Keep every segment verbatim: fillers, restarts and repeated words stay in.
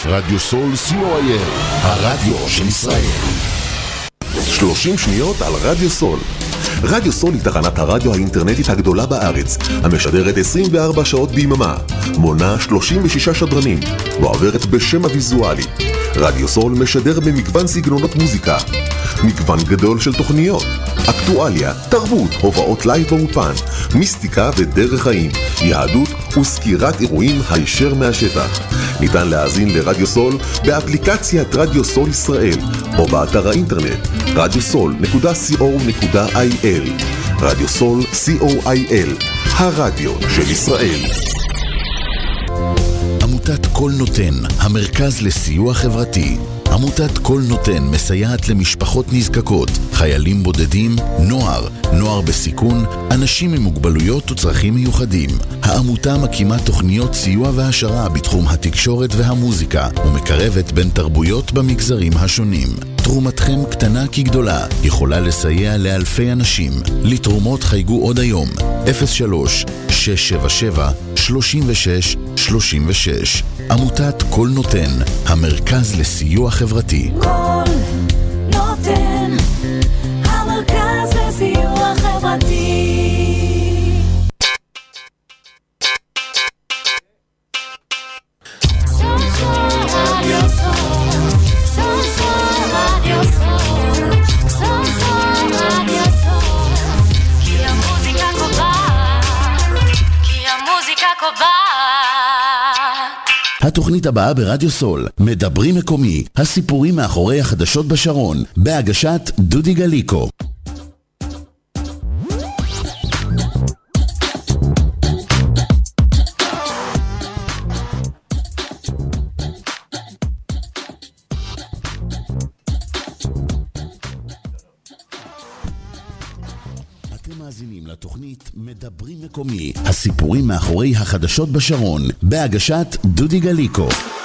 רדיו סול סי או איי אל, הרדיו של ישראל. שלושים שניות על רדיו סול. רדיו סול היא תחנת הרדיו האינטרנטית הגדולה בארץ, המשדרת עשרים וארבע שעות ביממה, מונה שלושים ושישה שדרנים, ועוברת בשם הוויזואלי. רדיו סול משדר במגוון סגנונות מוזיקה, מגוון גדול של תוכניות, אקטואליה, תרבות, הובאות לייב באופן, מיסטיקה ודרך חיים, יהדות וסקירת אירועים הישר מהשטח. ניתן להאזין לרדיו סול באפליקציית רדיו סול ישראל או באתר האינטרנט רדיו סול נקודה סי או נקודה איי אל. רדיו סול סי או איי אל, הרדיו של ישראל. עמותת כל נותן, המרכז לסיוע חברתי. עמותת כל נותן מסייעת למשפחות נזקקות, חיילים בודדים, נוער, נוער בסיכון, אנשים עם מוגבלויות וצרכים מיוחדים. העמותה מקימה תוכניות סיוע והשרה בתחום התקשורת והמוזיקה ומקרבת בין תרבויות במגזרים השונים. תרומתכם קטנה כגדולה, יכולה לסייע לאלפי אנשים. לתרומות חייגו עוד היום אפס שלוש שש שבע שבע שלושים ושש שלושים ושש. עמותת כל נותן, המרכז לסיוע חברתי. כל נותן, המרכז לסיוע חברתי. התוכנית הבאה ברדיו סול, מדברים מקומי, הסיפורים מאחורי החדשות בשרון, בהגשת דודי גליקו. מאזינים לתוכנית מדברים מקומי, הסיפורים מאחורי החדשות בשרון, בהגשת דודי גליקו.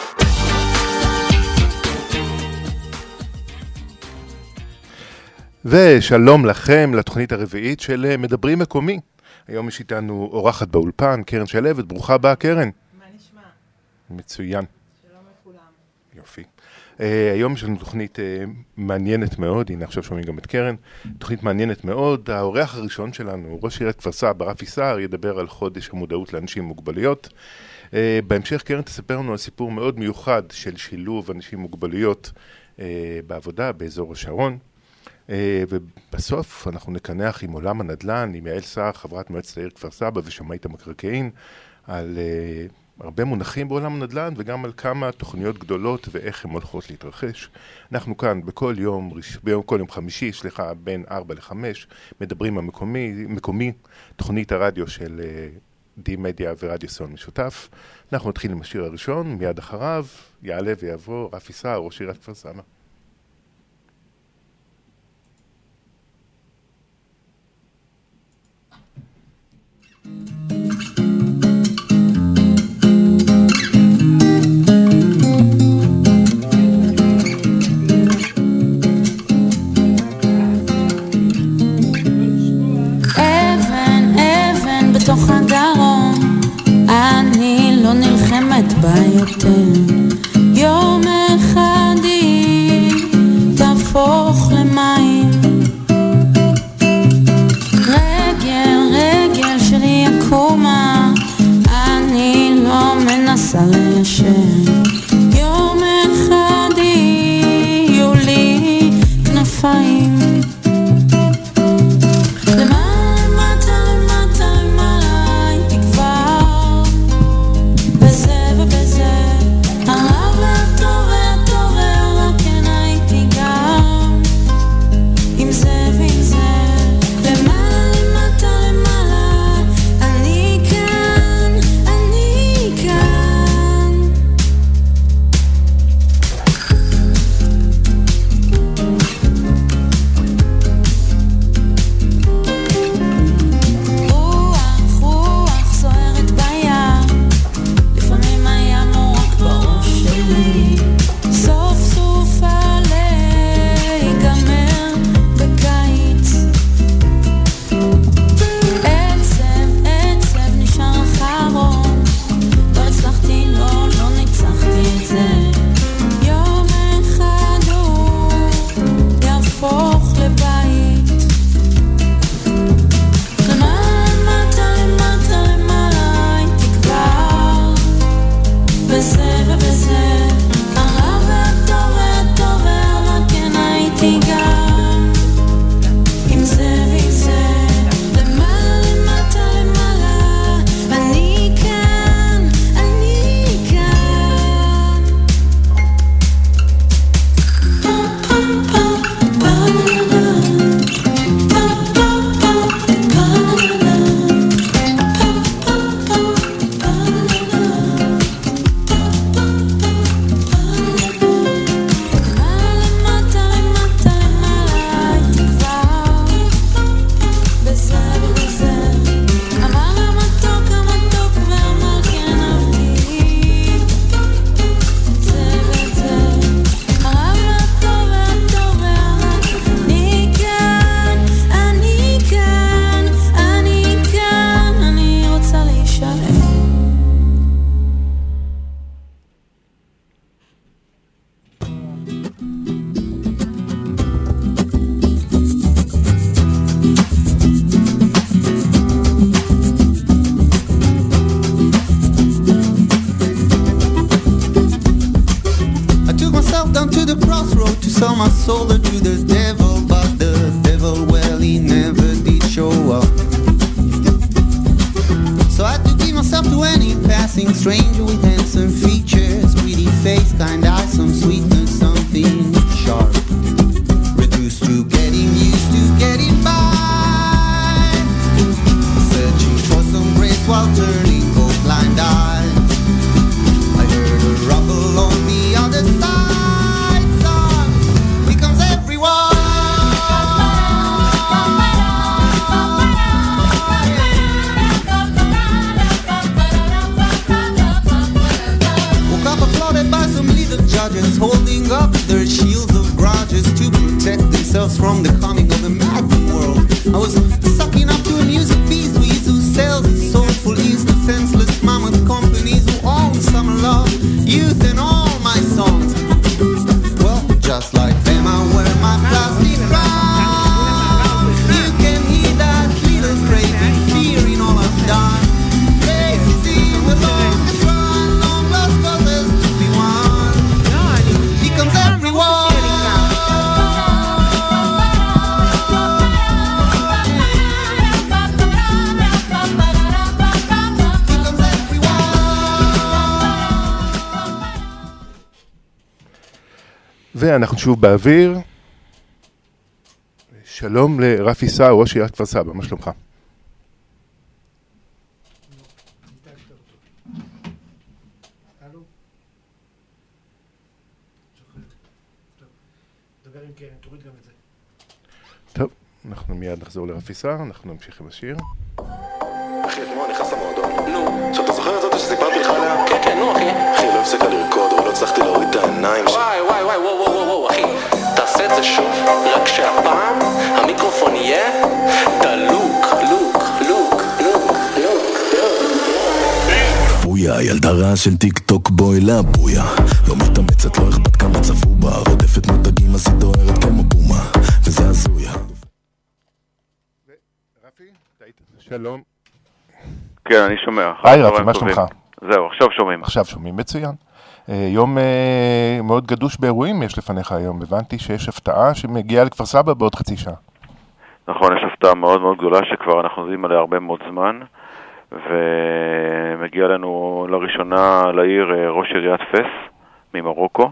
ושלום לכם לתוכנית הרביעית של מדברים מקומי. היום יש איתנו אורחת באולפן, קרן שלבת. ברוכה הבאה, קרן. מה נשמע? מצוין. שלום לכולם. יופי. Uh, היום יש לנו תוכנית uh, מעניינת מאוד, הנה עכשיו שומעים גם את קרן, תוכנית מעניינת מאוד. האורח הראשון שלנו, ראש עיריית כפר סבא, רפי סער, ידבר על חודש המודעות לאנשים עם מוגבלויות. Uh, בהמשך קרן תספר לנו על סיפור מאוד מיוחד של שילוב אנשים עם מוגבלויות uh, בעבודה באזור השרון. Uh, ובסוף אנחנו נקנח עם עולם הנדל"ן, עם יעל סער, חברת מועצת העיר כפר סבא ושמאית המקרקעין, על Uh, הרבה מונחים בעולם הנדל"ן וגם על כמה תוכניות גדולות ואיך הן הולכות להתרחש. אנחנו כאן בכל יום, ביום כל יום חמישי, סליחה, בין ארבע לחמש, מדברים המקומי, מקומי, תוכנית הרדיו של די מדיה ורדיו סול משותף. אנחנו נתחיל עם השיר הראשון, מיד אחריו יעלה ויבוא רפי סער, ראש עיריית כפר סבא. בתוך הגרון אני לא נלחמת בה יותר, יום אחד היא תהפוך למים, רגל רגל שלי יקומה, אני לא מנסה ליישר, יום אחד יהיו לי כנפיים. sell my soul to the devil, but the devil, well, he never did show up. So I had to give myself to any passing stranger with handsome features, pretty face, kind eyes, some sweetness, something sharp, reduced to getting used to getting by, searching for some grace while turning both blind eyes. I heard a rumble on the other side, son, becomes everyone. Woke up applauded by some little judges, holding up their shields of grudges to protect themselves from the coming of the maddening world. I was sucking up to a music beast who sells his soulful ease to senseless mammoth companies who own summer love, youth and all my songs. Well, just like them I wear my plastic crown. You can hear that little craving, fear in all I've done. Crazy the longest run, long lost brothers to be one. Becomes everyone. ואנחנו שוב באוויר. שלום לרפי סער, ראש עיריית כפר סבא, מה שלומך? טוב, אנחנו מיד נחזור לרפי סער, אנחנו נמשיך עם השיר. אחי, אתמול נכנס למועדון. נו. שאתה זוכר את זאת שסיפרתי לך עליה? כן, כן, נו, אחי. אחי, לא הפסקה לרקוד, אבל לא הצלחתי להוריד את העיניים שלי. וואי, וואי, וואי, וואו, וואו, וואו, אחי. תעשה את זה שוב, רק שהפעם המיקרופון יהיה דלוק, לוק, לוק, לוק, לוק, לוק. בויה, ילדה רעה של טיק טוק בוילה בויה. לא מתאמצת, לא אכפת כמה צפו בה. רודפת מותגים, אז היא דוהרת כמו בומה. וזה הזויה. רפי, שלום. כן, אני שומע. היי רפי, מה שלומך? זהו, עכשיו שומעים. עכשיו שומעים, מצוין. יום מאוד גדוש באירועים יש לפניך היום. הבנתי שיש הפתעה שמגיעה לכפר סבא בעוד חצי שעה. נכון, יש הפתעה מאוד מאוד גדולה שכבר אנחנו יודעים עליה הרבה מאוד זמן, ומגיע לנו לראשונה לעיר ראש עיריית פס ממרוקו.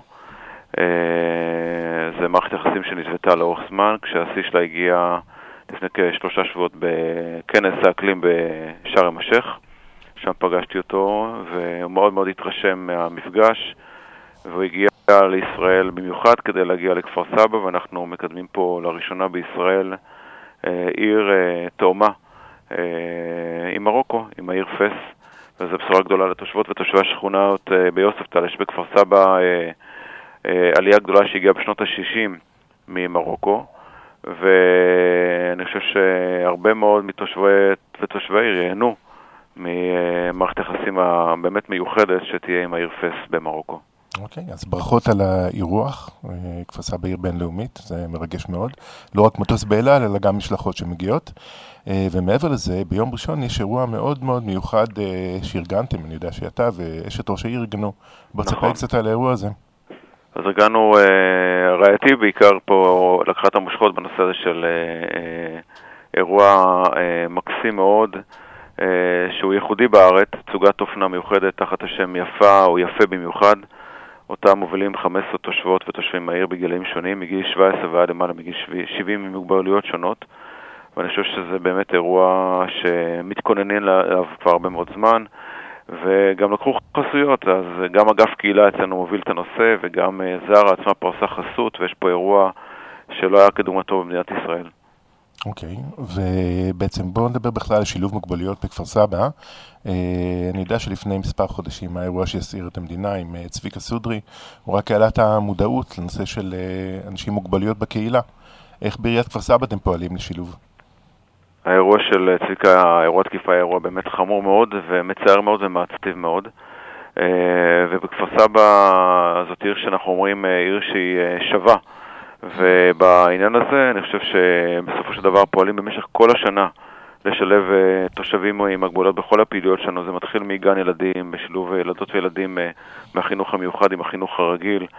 זה מערכת יחסים שנתוותה לאורך זמן, כשהשיא שלה הגיע לפני כשלושה שבועות בכנס האקלים בשארם א-שייח. שם פגשתי אותו, והוא מאוד מאוד התרשם מהמפגש, והוא הגיע לישראל במיוחד כדי להגיע לכפר סבא, ואנחנו מקדמים פה לראשונה בישראל עיר תאומה עם מרוקו, עם העיר פס, וזו בשורה גדולה לתושבות ותושבי השכונות ביוספטל. יש בכפר סבא עלייה גדולה שהגיעה בשנות ה-שישים ממרוקו, ואני חושב שהרבה מאוד מתושבי ותושבי העיר ייהנו ממערכת יחסים הבאמת מיוחדת שתהיה עם העיר פס במרוקו. אוקיי, אז ברכות על האירוח, כפר סבא עיר בינלאומית, זה מרגש מאוד. לא רק מטוס באל על, אלא גם משלחות שמגיעות. ומעבר לזה, ביום ראשון יש אירוע מאוד מאוד מיוחד שארגנתם, אני יודע שאתה ואשת ראש העיר ארגנו. בוא תספר קצת על האירוע הזה. אז ארגנו, רעייתי בעיקר פה לקחה את המושכות בנושא הזה של אירוע מקסים מאוד, שהוא ייחודי בארץ, צוגת אופנה מיוחדת תחת השם יפה או יפה במיוחד. אותה מובילים חמש עשרה תושבות ותושבים מהעיר בגילאים שונים, מגיל שבע עשרה ועד למעלה מגיל שבעים עם מוגבלויות שונות. ואני חושב שזה באמת אירוע שמתכוננים עליו כבר הרבה מאוד זמן, וגם לקחו חסויות, אז גם אגף קהילה אצלנו מוביל את הנושא, וגם זרה עצמה פרסה חסות, ויש פה אירוע שלא היה כדוגמתו במדינת ישראל. אוקיי, ובעצם בואו נדבר בכלל על שילוב מוגבלויות בכפר סבא. אני יודע שלפני מספר חודשים האירוע שיסעיר את המדינה עם צביקה סודרי, הוא רק העלה את המודעות לנושא של אנשים מוגבלויות בקהילה. איך בעיריית כפר סבא אתם פועלים לשילוב? האירוע של צביקה, האירוע תקיפה, היה אירוע באמת חמור מאוד ומצער מאוד ומעצבן מאוד. ובכפר סבא זאת עיר שאנחנו אומרים עיר שהיא שווה. ובעניין הזה אני חושב שבסופו של דבר פועלים במשך כל השנה לשלב תושבים עם מוגבלויות בכל הפעילויות שלנו. זה מתחיל מגן ילדים, בשילוב ילדות וילדים מהחינוך המיוחד עם החינוך הרגיל.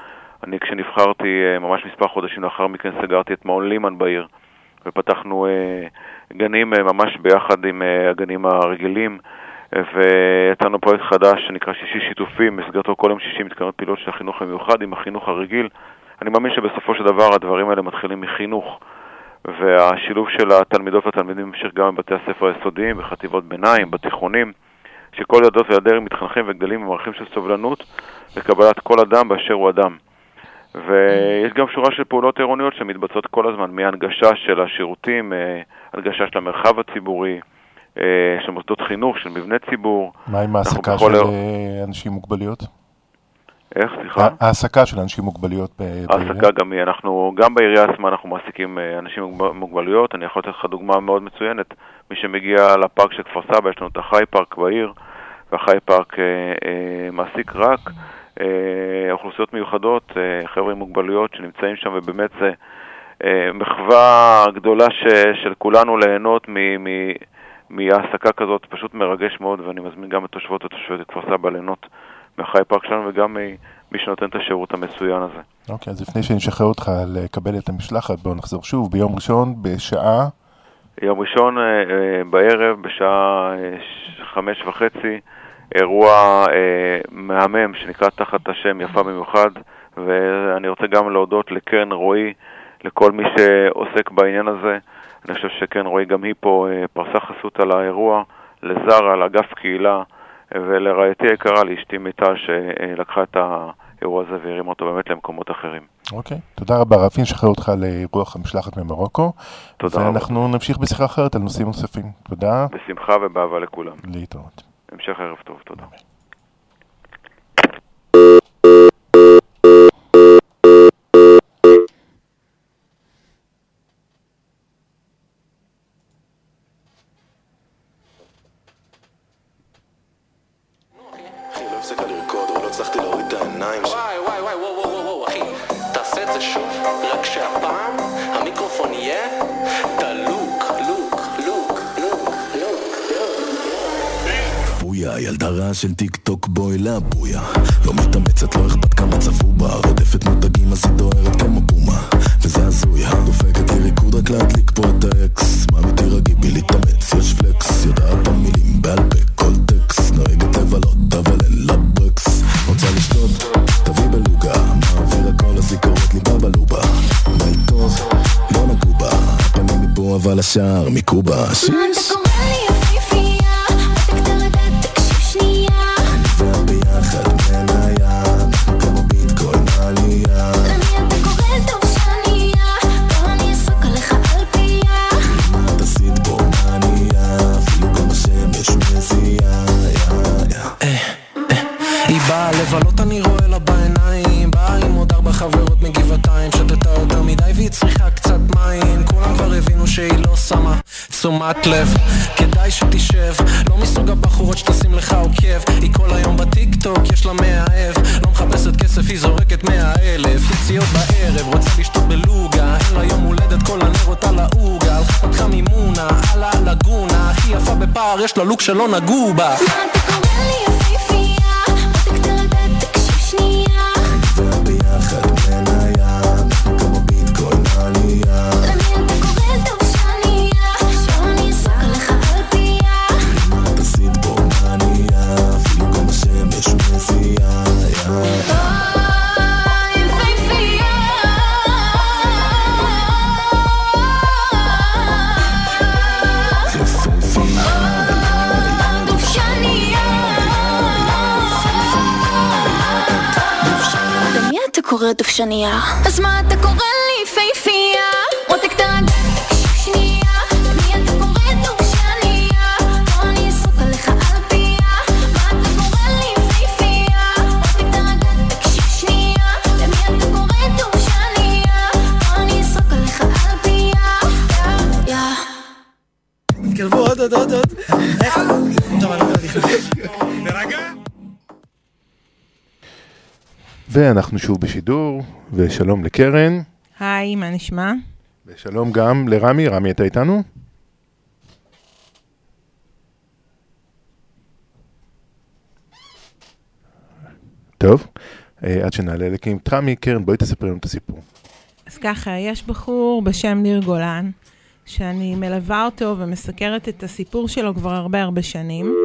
אני כשנבחרתי ממש מספר חודשים לאחר מכן סגרתי את מעון לימן בעיר, ופתחנו גנים ממש ביחד עם הגנים הרגילים, ויצאנו פרויקט חדש שנקרא שישי שיתופי, מסגרתו כל יום שישי מתקיימות פעילות של החינוך המיוחד עם החינוך הרגיל. אני מאמין שבסופו של דבר הדברים האלה מתחילים מחינוך, והשילוב של התלמידות והתלמידים ממשיך גם בבתי הספר היסודיים, בחטיבות ביניים, בתיכונים, שכל ילדות וילדים מתחנכים וגדלים במערכים של סובלנות לקבלת כל אדם באשר הוא אדם. ויש גם שורה של פעולות עירוניות שמתבצעות כל הזמן, מהנגשה של השירותים, הנגשה של המרחב הציבורי, של מוסדות חינוך, של מבני ציבור. מה עם העסקה של אנשים מוגבליות? איך, סליחה? העסקה של אנשים מוגבליות בעירייה? העסקה גם היא, אנחנו, גם בעירייה עצמה אנחנו מעסיקים אנשים מוגבלויות. אני יכול לתת לך דוגמה מאוד מצוינת. מי שמגיע לפארק של כפר סבא, יש לנו את החי פארק בעיר, והחי פארק אה, אה, מעסיק רק אה, אוכלוסיות מיוחדות, אה, חבר'ה עם מוגבלויות שנמצאים שם, ובאמת זה אה, מחווה גדולה ש, של כולנו ליהנות מ... מ מהעסקה כזאת, פשוט מרגש מאוד, ואני מזמין גם את תושבות ותושבות כפר סבא ליהנות מהחי פארק שלנו, וגם מי שנותן את השירות המצוין הזה. אוקיי, אז לפני שנשחרר אותך לקבל את המשלחת, בואו נחזור שוב, ביום ראשון בשעה? יום ראשון בערב, בשעה חמש וחצי, אירוע מהמם שנקרא תחת השם יפה במיוחד, ואני רוצה גם להודות לקרן רועי, לכל מי שעוסק בעניין הזה. אני חושב שכן, רואי גם היא פה פרסה חסות על האירוע, לזרה, לאגף קהילה, ולרעייתי היקרה, לאשתי מיטל, שלקחה את האירוע הזה והרימה אותו באמת למקומות אחרים. אוקיי, תודה רבה. רפי, נשחרר אותך לאירוח המשלחת ממרוקו. תודה רבה. ואנחנו נמשיך בשיחה אחרת על נושאים נוספים. תודה. בשמחה ובאהבה לכולם. להתראות. המשך ערב טוב, תודה. ילדה רע של טיק טוק בוי לבויה לא מתאמצת, לא אכפת כמה צפו בה רודפת מותגים אז היא דוהרת כמו בומה וזה הזוי, הדופקת לי ריקוד רק להדליק פה את האקס מה מתירגי בי להתאמץ, יש פלקס יודעת המילים בעל פה, כל טקס נוהגת לבלות אבל אין לה ברקס רוצה לשתות, תביא בלוגה מעביר הכל אז היא קוראת לי בבלובה מי טוב, לא נגעו בה הפנים מפה אבל השער מקובה שיש לבלות אני רואה לה בעיניים באה עם עוד ארבע חברות מגבעתיים שתתה יותר מדי והיא צריכה קצת מים כולם כבר הבינו שהיא לא שמה תשומת לב כדאי שתשב לא מסוג הבחורות שתשים לך עוקב היא כל היום בטיק טוק יש לה מאהב לא מחפשת כסף היא זורקת מאה אלף יציאות בערב רוצה לשתות בלוגה אין לה יום הולדת כל הנרות על העוגה על חפתך מימונה על הלגונה הכי יפה בפער יש לה לוק שלא נגעו בה ביחד מניה, אנחנו כמו ביטקוין עלייה למי אתה קורא טוב שנייה שלא אני אסוק עליך על פייה מה אתה עשית בו מניה אפילו גם השמש מזיעה אוי, יפהפייה יפהפייה דוב שנייה אתה קורא דוב שנייה אז מה אתה קורא לי פייפייה מותק תרגע תקשיב שנייה למי אתה קורא דוב שנייה לא אני אסוק עליך על פייה מה אתה קורא לי פייפייה מותק תרגע תקשיב שנייה למי אתה קורא דוב שנייה לא אני אסוק עליך על פייה יא תקרבו עוד עוד עוד עוד איך? עכשיו אני אומר לך תרגע ואנחנו שוב בשידור, ושלום לקרן. היי, מה נשמע? ושלום גם לרמי, רמי אתה איתנו? טוב, עד שנעלה לקים. תרמי, קרן, בואי תספרי לנו את הסיפור. אז ככה, יש בחור בשם ניר גולן, שאני מלווה אותו ומסקרת את הסיפור שלו כבר הרבה הרבה שנים.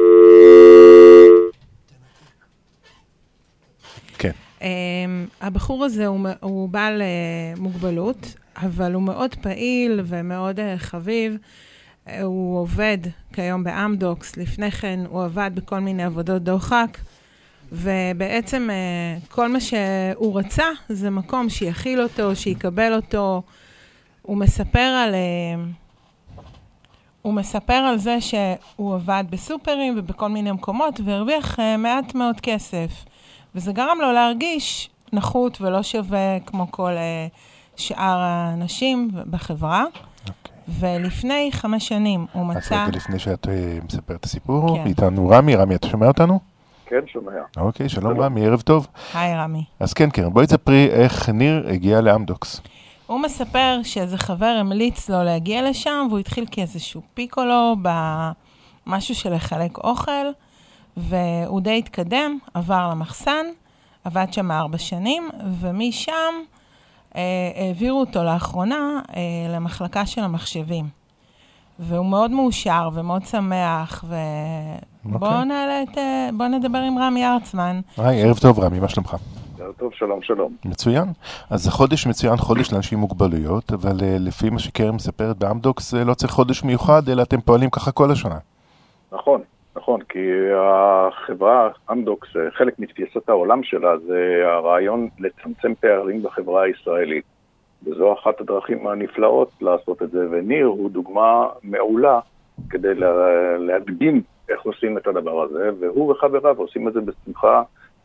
כן. Um, הבחור הזה הוא, הוא בעל uh, מוגבלות, אבל הוא מאוד פעיל ומאוד uh, חביב. Uh, הוא עובד כיום באמדוקס, לפני כן הוא עבד בכל מיני עבודות דוחק, ובעצם uh, כל מה שהוא רצה זה מקום שיכיל אותו, שיקבל אותו. הוא מספר על... Uh, הוא מספר על זה שהוא עבד בסופרים ובכל מיני מקומות, והרוויח uh, מעט מאוד כסף. וזה גרם לו להרגיש נחות ולא שווה כמו כל uh, שאר האנשים בחברה. Okay. ולפני חמש שנים הוא מצא... אז רגע לפני שאת uh, מספרת את הסיפור, כן. איתנו רמי. רמי, אתה שומע אותנו? כן, שומע. אוקיי, שלום שלום. רמי, ערב טוב. היי רמי. אז כן, כן, בואי תספרי איך ניר הגיע לאמדוקס. הוא מספר שאיזה חבר המליץ לו להגיע לשם, והוא התחיל כאיזשהו פיקולו במשהו של לחלק אוכל, והוא די התקדם, עבר למחסן, עבד שם ארבע שנים, ומשם אה, העבירו אותו לאחרונה אה, למחלקה של המחשבים. והוא מאוד מאושר ומאוד שמח, ובואו okay. נעלה את, בואו נדבר עם רמי ארצמן. היי, ערב טוב רמי, מה שלומך? ערב טוב, שלום, שלום. מצוין. אז זה חודש מצוין, חודש לאנשים עם מוגבלויות, אבל uh, לפי מה שקרן מספרת באמדוקס, לא צריך חודש מיוחד, אלא אתם פועלים ככה כל השנה. נכון. נכון, כי החברה, אמדוקס, חלק מתפיסת העולם שלה, זה הרעיון לצמצם פערים בחברה הישראלית. וזו אחת הדרכים הנפלאות לעשות את זה, וניר הוא דוגמה מעולה כדי להדגים איך עושים את הדבר הזה, והוא וחבריו עושים את זה בשמחה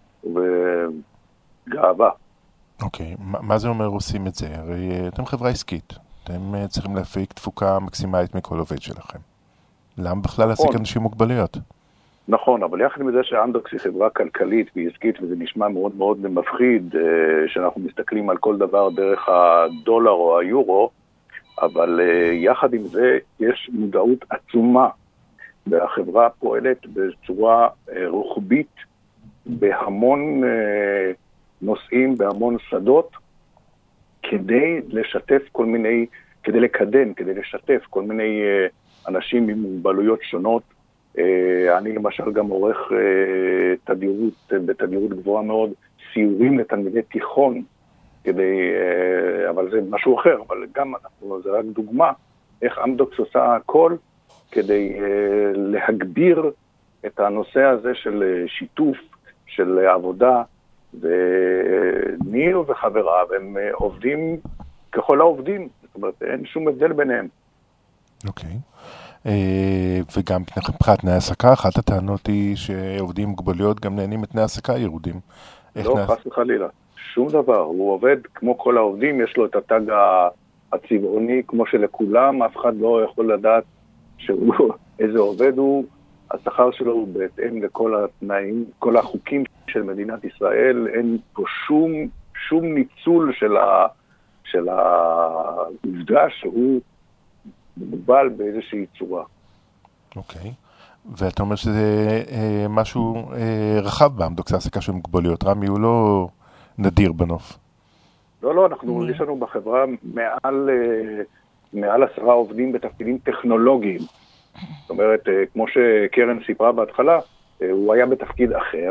ובגאווה. אוקיי, מה זה אומר עושים את זה? הרי אתם חברה עסקית, אתם צריכים להפיק תפוקה מקסימלית מכל עובד שלכם. למה בכלל להשיג נכון. אנשים מוגבלויות? נכון, אבל יחד עם זה שאמדוקס היא חברה כלכלית ועסקית, וזה נשמע מאוד מאוד מפחיד, שאנחנו מסתכלים על כל דבר דרך הדולר או היורו, אבל יחד עם זה יש מודעות עצומה, והחברה פועלת בצורה רוחבית, בהמון נושאים, בהמון שדות, כדי לשתף כל מיני, כדי לקדם, כדי לשתף כל מיני אנשים עם מוגבלויות שונות. אני למשל גם עורך תדירות, בתדירות גבוהה מאוד, סיורים לתלמידי תיכון, כדי, אבל זה משהו אחר, אבל גם אנחנו, זה רק דוגמה, איך אמדוקס עושה הכל, כדי להגביר את הנושא הזה של שיתוף, של עבודה, וניר וחבריו, הם עובדים ככל העובדים, זאת אומרת, אין שום הבדל ביניהם. אוקיי. וגם מבחינת תנאי העסקה, אחת הטענות היא שעובדים מוגבלויות גם נהנים את תנאי העסקה ירודים. לא, חס וחלילה. שום דבר. הוא עובד כמו כל העובדים, יש לו את התג הצבעוני כמו שלכולם, אף אחד לא יכול לדעת שהוא, איזה עובד הוא, השכר שלו הוא בהתאם לכל התנאים, כל החוקים של מדינת ישראל, אין פה שום, שום ניצול של ה, של העובדה שהוא מוגבל באיזושהי צורה. אוקיי. ואתה אומר שזה אה, משהו אה, רחב באמדוקס, העסקה של מוגבלויות. רמי הוא לא נדיר בנוף. לא, לא, אנחנו, יש לנו בחברה מעל, אה, מעל עשרה עובדים בתפקידים טכנולוגיים. זאת אומרת, אה, כמו שקרן סיפרה בהתחלה, אה, הוא היה בתפקיד אחר,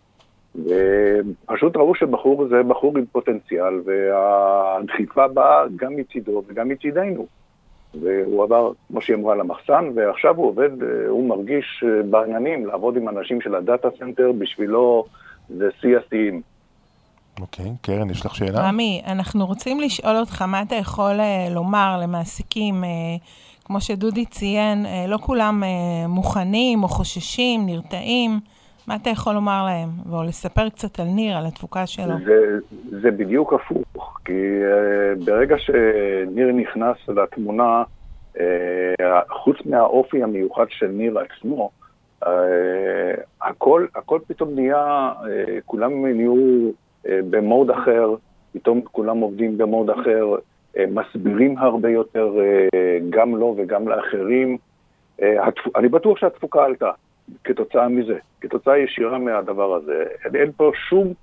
ופשוט ראו שבחור זה בחור עם פוטנציאל, והדחיפה באה גם מצידו וגם מצידנו. והוא עבר, כמו שהיא אמרה, למחסן, ועכשיו הוא עובד, הוא מרגיש בעניינים לעבוד עם אנשים של הדאטה סנטר, בשבילו זה שיא השיאים. אוקיי, קרן, יש לך שאלה? רמי, אנחנו רוצים לשאול אותך מה אתה יכול לומר למעסיקים, כמו שדודי ציין, לא כולם מוכנים או חוששים, נרתעים, מה אתה יכול לומר להם? או לספר קצת על ניר, על התפוקה שלו? זה, זה בדיוק הפוך, כי uh, ברגע שניר נכנס לתמונה, uh, חוץ מהאופי המיוחד של ניר עצמו, uh, הכל, הכל פתאום נהיה, uh, כולם נהיו uh, במוד אחר, פתאום כולם עובדים במוד אחר, uh, מסבירים הרבה יותר uh, גם לו וגם לאחרים. Uh, התפ... אני בטוח שהתפוקה עלתה. כתוצאה מזה, כתוצאה ישירה מהדבר הזה. אין פה שום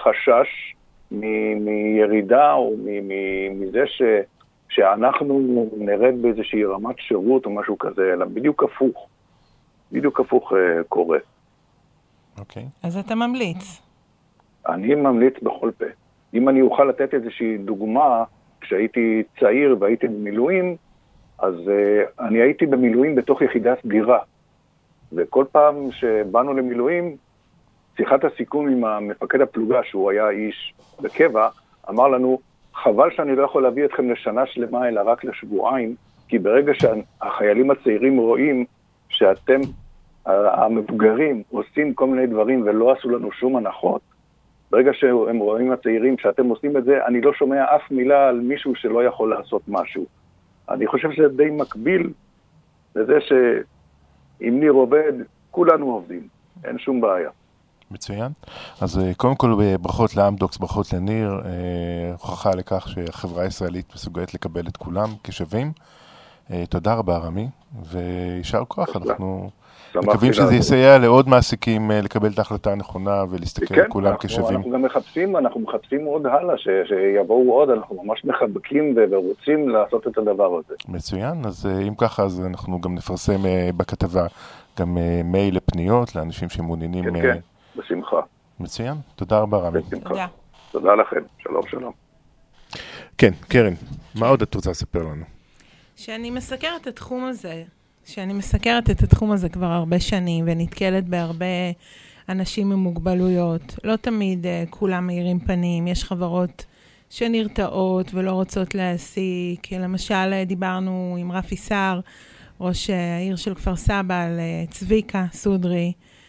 חשש מ- מירידה או מ- מ- מזה ש... שאנחנו נרד באיזושהי רמת שירות או משהו כזה, אלא בדיוק הפוך. בדיוק הפוך uh, קורה. אוקיי. Okay. אז אתה ממליץ? אני ממליץ בכל פה. אם אני אוכל לתת איזושהי דוגמה, כשהייתי צעיר והייתי במילואים, אז uh, אני הייתי במילואים בתוך יחידה סדירה. וכל פעם שבאנו למילואים, שיחת הסיכום עם המפקד הפלוגה, שהוא היה איש בקבע, אמר לנו, חבל שאני לא יכול להביא אתכם לשנה שלמה, אלא רק לשבועיים, כי ברגע שהחיילים הצעירים רואים שאתם, המבוגרים, עושים כל מיני דברים ולא עשו לנו שום הנחות, ברגע שהם רואים הצעירים שאתם עושים את זה, אני לא שומע אף מילה על מישהו שלא יכול לעשות משהו. אני חושב שזה די מקביל לזה שאם ניר עובד, כולנו עובדים, אין שום בעיה. מצוין. אז קודם כל ברכות לאמדוקס, ברכות לניר, הוכחה לכך שהחברה הישראלית מסוגלת לקבל את כולם כשווים. תודה רבה רמי, וישר כוח, אנחנו מקווים שזה יסייע לעוד מעסיקים לקבל את ההחלטה הנכונה ולהסתכל על כולם כשווים. אנחנו גם מחפשים, אנחנו מחפשים עוד הלאה, שיבואו עוד, אנחנו ממש מחבקים ורוצים לעשות את הדבר הזה. מצוין, אז אם ככה, אז אנחנו גם נפרסם בכתבה גם מייל לפניות לאנשים שמעוניינים. כן, כן, בשמחה. מצוין, תודה רבה רמי. תודה. תודה לכם, שלום שלום. כן, קרן, מה עוד את רוצה לספר לנו? שאני מסקרת את התחום הזה, שאני מסקרת את התחום הזה כבר הרבה שנים, ונתקלת בהרבה אנשים עם מוגבלויות. לא תמיד uh, כולם מאירים פנים, יש חברות שנרתעות ולא רוצות להעסיק. למשל, דיברנו עם רפי סער, ראש העיר של כפר סבא, על uh, צביקה סודרי.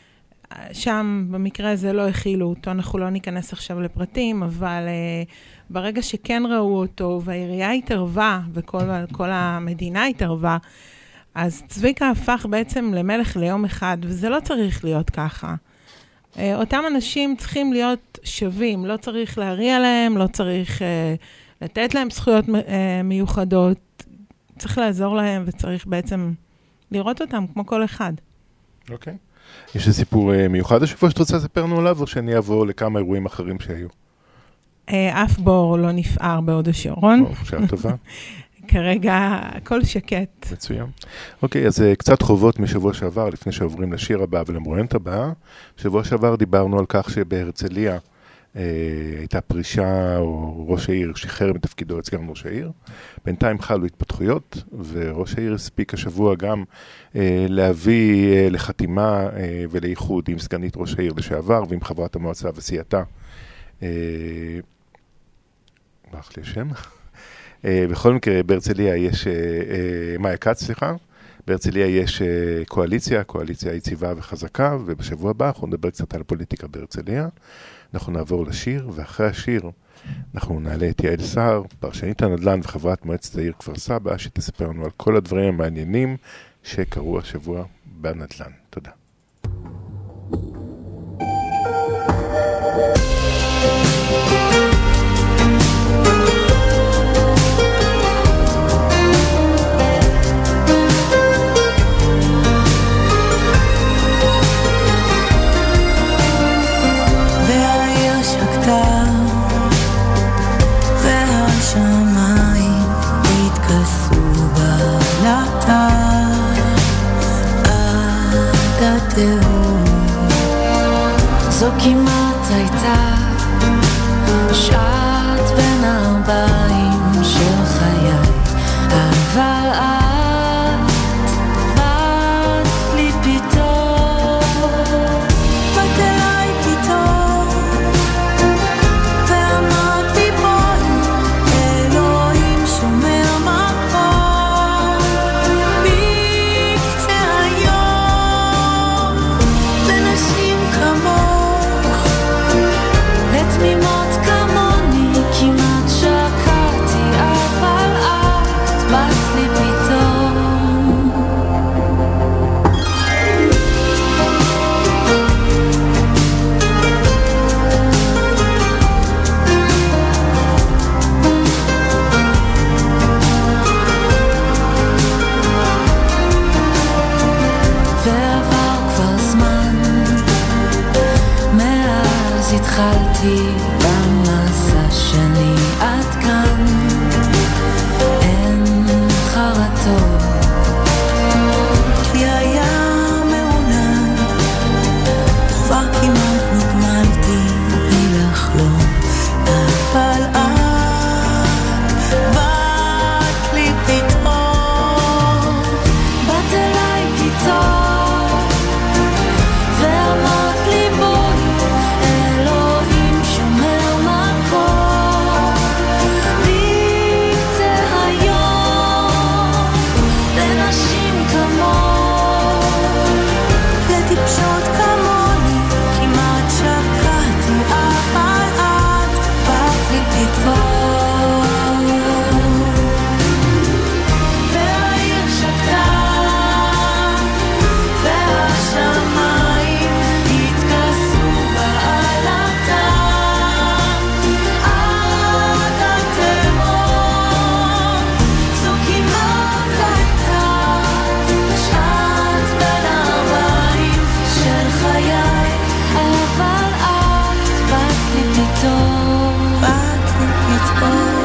שם במקרה הזה לא הכילו אותו, אנחנו לא ניכנס עכשיו לפרטים, אבל uh, ברגע שכן ראו אותו והעירייה התערבה וכל המדינה התערבה, אז צביקה הפך בעצם למלך ליום אחד, וזה לא צריך להיות ככה. Uh, אותם אנשים צריכים להיות שווים, לא צריך להריע להם, לא צריך uh, לתת להם זכויות uh, מיוחדות, צריך לעזור להם וצריך בעצם לראות אותם כמו כל אחד. אוקיי. Okay. יש סיפור מיוחד השבוע שאתה רוצה לספר לנו עליו, או שאני אעבור לכמה אירועים אחרים שהיו? אף בור לא נפער בהוד השרון. שעה טובה. כרגע הכל שקט. מצוין. אוקיי, אז קצת חובות משבוע שעבר, לפני שעוברים לשיר הבא ולמרואיינת הבאה. שבוע שעבר דיברנו על כך שבהרצליה הייתה פרישה, או ראש העיר שחרר מתפקידו את סגן ראש העיר. בינתיים חלו התפתחויות, וראש העיר הספיק השבוע גם אה, להביא אה, לחתימה אה, ולאיחוד עם סגנית ראש העיר לשעבר, ועם חברת המועצה וסיעתה. אה, ברח לי השם. אה, בכל מקרה, בהרצליה יש, אה, אה, מאיה כץ, סליחה, בהרצליה יש אה, קואליציה, קואליציה יציבה וחזקה, ובשבוע הבא אנחנו נדבר קצת על פוליטיקה בהרצליה. אנחנו נעבור לשיר, ואחרי השיר אנחנו נעלה את יעל סער, פרשנית הנדל"ן וחברת מועצת העיר כפר סבא, שתספר לנו על כל הדברים המעניינים שקרו השבוע בנדל"ן. תודה. והשמיים התכסו בלטה עד התהום. זו כמעט הייתה שעת בין ארבעים של חיי, אבל את באת לי פתאום, באת אליי פתאום ואמרת לי בואי, אלוהים שומר מקום מקצה היום לנשים כמוך, לתמימות כמוני. אז התחלתי במסע שלי עד כאן, אין חרטות, כי היה מעונן, כבר כמעט נגמלתי בלי לחלום, אבל את באת לי פתאום, באת אליי פתאום, ואמרת לי בואי, אלוהים שומר מקום, בקצה היום, לנשים כמוך, לטיפשות כמוני, כמעט שקעתי, אבל את באת לי פתאום, והעיר שקטה, והשמיים התכסו בעלתה, עד התהום, זו כמעט הייתה שעת בין ארבעים של חיי, אבל את באת לי פתאום, באת לי פתאום.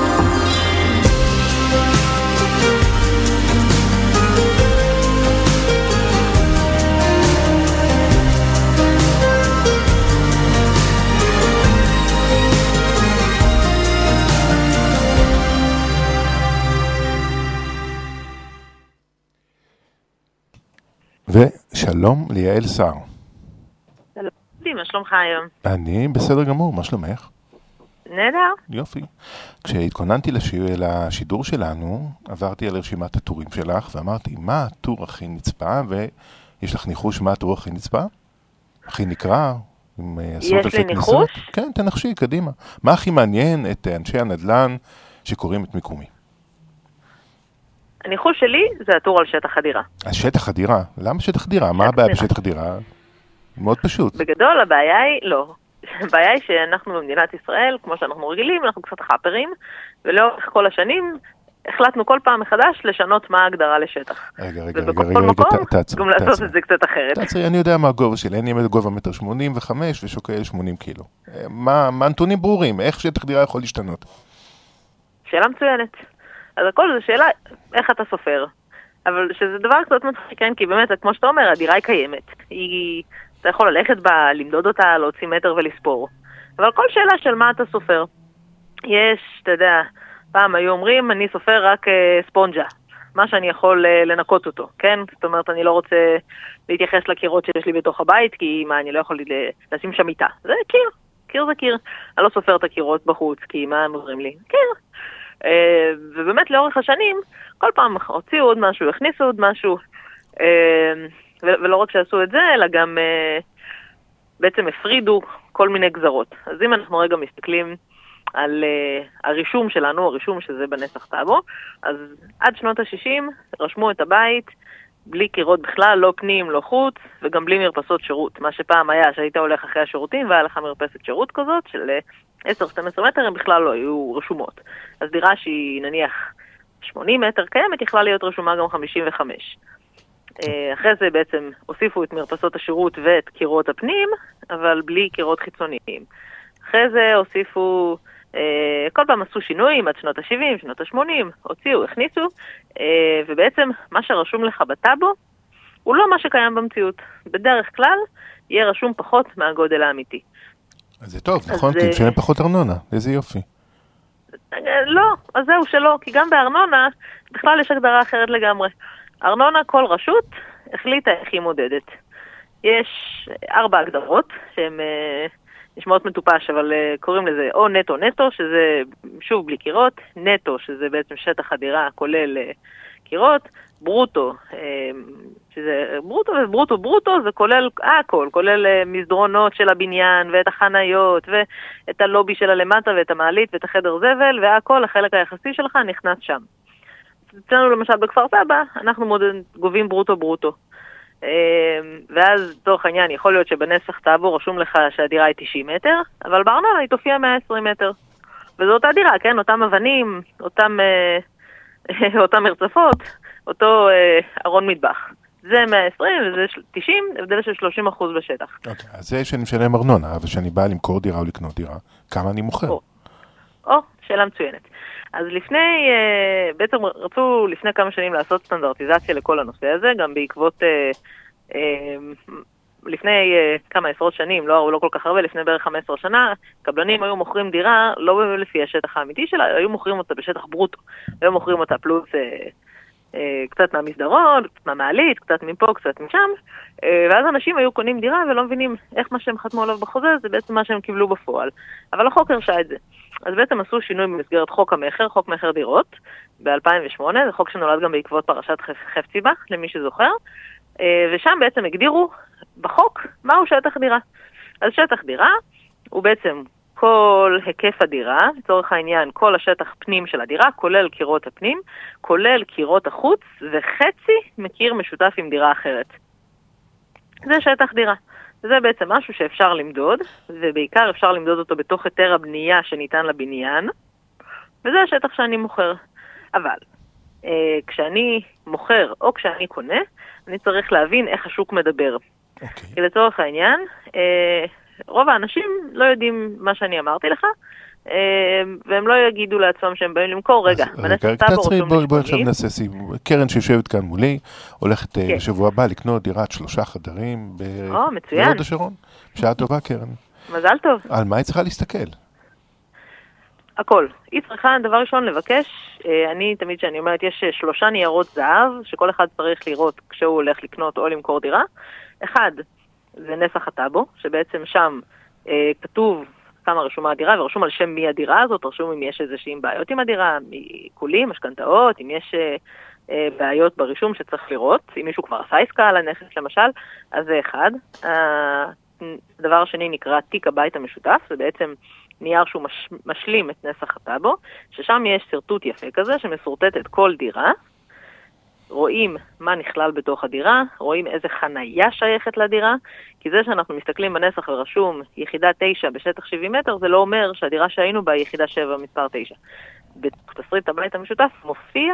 ושלום ליעל שר. מה שלומך היום? אני בסדר גמור, מה שלומך? נהדר. יופי. כשהתכוננתי לשיר, לשידור שלנו, עברתי על רשימת הטורים שלך, ואמרתי, מה הטור הכי נצפה, ויש לך ניחוש מה הטור הכי נצפה? הכי נקרא? עם עשרות אלפי לי ניחוש? כן, תנחשי, קדימה. מה הכי מעניין את אנשי הנדל"ן שקוראים את מיקומי? הניחוש שלי זה הטור על שטח הדירה. השטח הדירה? למה שטח דירה? מה הבעיה בשטח דירה? מאוד פשוט. בגדול הבעיה היא, לא. הבעיה היא שאנחנו במדינת ישראל, כמו שאנחנו רגילים, אנחנו קצת חאפרים, ולאורך כל השנים החלטנו כל פעם מחדש לשנות מה ההגדרה לשטח. רגע, רגע, רגע, ובכל רגע, מקום, תעצרי, גם לעשות את זה קצת אחרת. תעצרי, אני יודע מה הגובה שלי, אני עומד גובה מטר שמונים וחמש ושוקל שמונים קילו. מה, מה הנתונים ברורים? איך שטח דירה יכול להשתנות? שאלה מצוינת. אז הכל זה שאלה איך אתה סופר. אבל שזה דבר קצת מצחיק, כן? כי באמת, כמו שאתה אומר, הדירה היא קיימת. היא, אתה יכול ללכת בה, למדוד אותה, להוציא מטר ולספור. אבל כל שאלה של מה אתה סופר. יש, אתה יודע, פעם היו אומרים, אני סופר רק אה, ספונג'ה. מה שאני יכול אה, לנקות אותו, כן? זאת אומרת, אני לא רוצה להתייחס לקירות שיש לי בתוך הבית, כי מה, אני לא יכול לשים שם מיטה. זה קיר, קיר זה קיר. אני לא סופר את הקירות בחוץ, כי מה הם עוזרים לי? קיר. Uh, ובאמת לאורך השנים, כל פעם הוציאו עוד משהו, הכניסו עוד משהו, uh, ולא רק שעשו את זה, אלא גם uh, בעצם הפרידו כל מיני גזרות. אז אם אנחנו רגע מסתכלים על uh, הרישום שלנו, הרישום שזה בנסח טאבו, אז עד שנות ה-שישים רשמו את הבית בלי קירות בכלל, לא פנים, לא חוץ, וגם בלי מרפסות שירות. מה שפעם היה שהיית הולך אחרי השירותים והיה לך מרפסת שירות כזאת של עשר שתים עשרה מטר, הם בכלל לא היו רשומות. אז דירה שהיא נניח שמונים מטר קיימת, יכלה להיות רשומה גם חמישים וחמש. אחרי זה בעצם הוסיפו את מרפסות השירות ואת קירות הפנים, אבל בלי קירות חיצוניים. אחרי זה הוסיפו, כל פעם עשו שינויים עד שנות ה-שבעים, שנות ה-שמונים, הוציאו, הכניסו, ובעצם מה שרשום לך בטאבו הוא לא מה שקיים במציאות. בדרך כלל יהיה רשום פחות מהגודל האמיתי. אז זה טוב, נכון? כי משלם פחות ארנונה, איזה יופי. לא, אז זהו שלא, כי גם בארנונה בכלל יש הגדרה אחרת לגמרי. ארנונה, כל רשות החליטה איך היא מודדת. יש ארבע הגדרות שהן נשמעות מטופש, אבל קוראים לזה או נטו נטו, שזה שוב בלי קירות, נטו, שזה בעצם שטח הדירה כולל קירות, ברוטו, שזה ברוטו וברוטו ברוטו, זה כולל הכל, כולל מסדרונות של הבניין ואת החניות ואת הלובי של הלמטה ואת המעלית ואת החדר זבל, והכל, החלק היחסי שלך נכנס שם. אצלנו למשל בכפר סבא, אנחנו מודד, גובים ברוטו ברוטו. ואז תוך העניין יכול להיות שבנסח טאבו רשום לך שהדירה היא תשעים מטר, אבל בארנונה היא תופיע מאה ועשרים מטר. וזו אותה דירה, כן? אותם אבנים, אותם, אותם מרצפות, אותו ארון מטבח. זה מאה ועשרים וזה תשעים, הבדל של שלושים אחוז בשטח. אוקיי, אז זה שאני משלם ארנונה, אבל שאני בא למכור דירה או לקנות דירה, כמה אני מוכר? או, או, שאלה מצוינת. אז לפני, בעצם רצו לפני כמה שנים לעשות סטנדרטיזציה לכל הנושא הזה, גם בעקבות, לפני כמה עשרות שנים, לא, לא כל כך הרבה, לפני בערך חמש עשרה שנה, קבלנים היו מוכרים דירה לא לפי השטח האמיתי שלה, היו מוכרים אותה בשטח ברוטו, היו מוכרים אותה פלוס קצת מהמסדרון, קצת מהמעלית, קצת מפה, קצת משם, ואז אנשים היו קונים דירה ולא מבינים איך מה שהם חתמו עליו בחוזה, זה בעצם מה שהם קיבלו בפועל. אבל החוק הרשה את זה. אז בעצם עשו שינוי במסגרת חוק המחר, חוק מחר דירות, ב-אלפיים ושמונה, זה חוק שנולד גם בעקבות פרשת חפציבה, למי שזוכר, ושם בעצם הגדירו בחוק מהו שטח דירה. אז שטח דירה הוא בעצם כל היקף הדירה, לצורך העניין כל השטח פנים של הדירה, כולל קירות הפנים, כולל קירות החוץ, וחצי מקיר משותף עם דירה אחרת. זה שטח דירה. זה בעצם משהו שאפשר למדוד, ובעיקר אפשר למדוד אותו בתוך היתר הבנייה שניתן לבניין, וזה השטח שאני מוכר. אבל אה, כשאני מוכר או כשאני קונה, אני צריך להבין איך השוק מדבר. Okay. כי לצורך העניין, אה, רוב האנשים לא יודעים מה שאני אמרתי לך, והם לא יגידו לעצמם שהם באים למכור. רגע, מנסה טאבו רשום נשמעים. בואי עכשיו נעשה סיבוב. קרן שיושבת כאן מולי, הולכת בשבוע הבא לקנות דירת שלושה חדרים בהוד השרון. בשעה טובה, קרן. מזל טוב. על מה היא צריכה להסתכל? הכל. היא צריכה, דבר ראשון, לבקש, אני תמיד שאני אומרת, יש שלושה ניירות זהב, שכל אחד צריך לראות כשהוא הולך לקנות או למכור דירה. אחד, זה נסח הטאבו, שבעצם שם אה, כתוב כמה רשומה הדירה, ורשום על שם מי הדירה הזאת, רשום אם יש איזושהי בעיות עם הדירה, עיקולים, משכנתאות, אם יש אה, אה, בעיות ברישום שצריך לראות, אם מישהו כבר עשה עסקה על הנכס למשל, אז זה אחד. הדבר השני נקרא תיק הבית המשותף, זה בעצם נייר שהוא מש, משלים את נסח הטאבו, ששם יש סרטוט יפה כזה, שמסורטט את כל דירה, רואים מה נכלל בתוך הדירה, רואים איזה חנייה שייכת לדירה, כי זה שאנחנו מסתכלים בנסח ורשום יחידה תשע בשטח שבעים מטר, זה לא אומר שהדירה שהיינו בה יחידה שבע מספר תשע. בתסריט הבית המשותף מופיע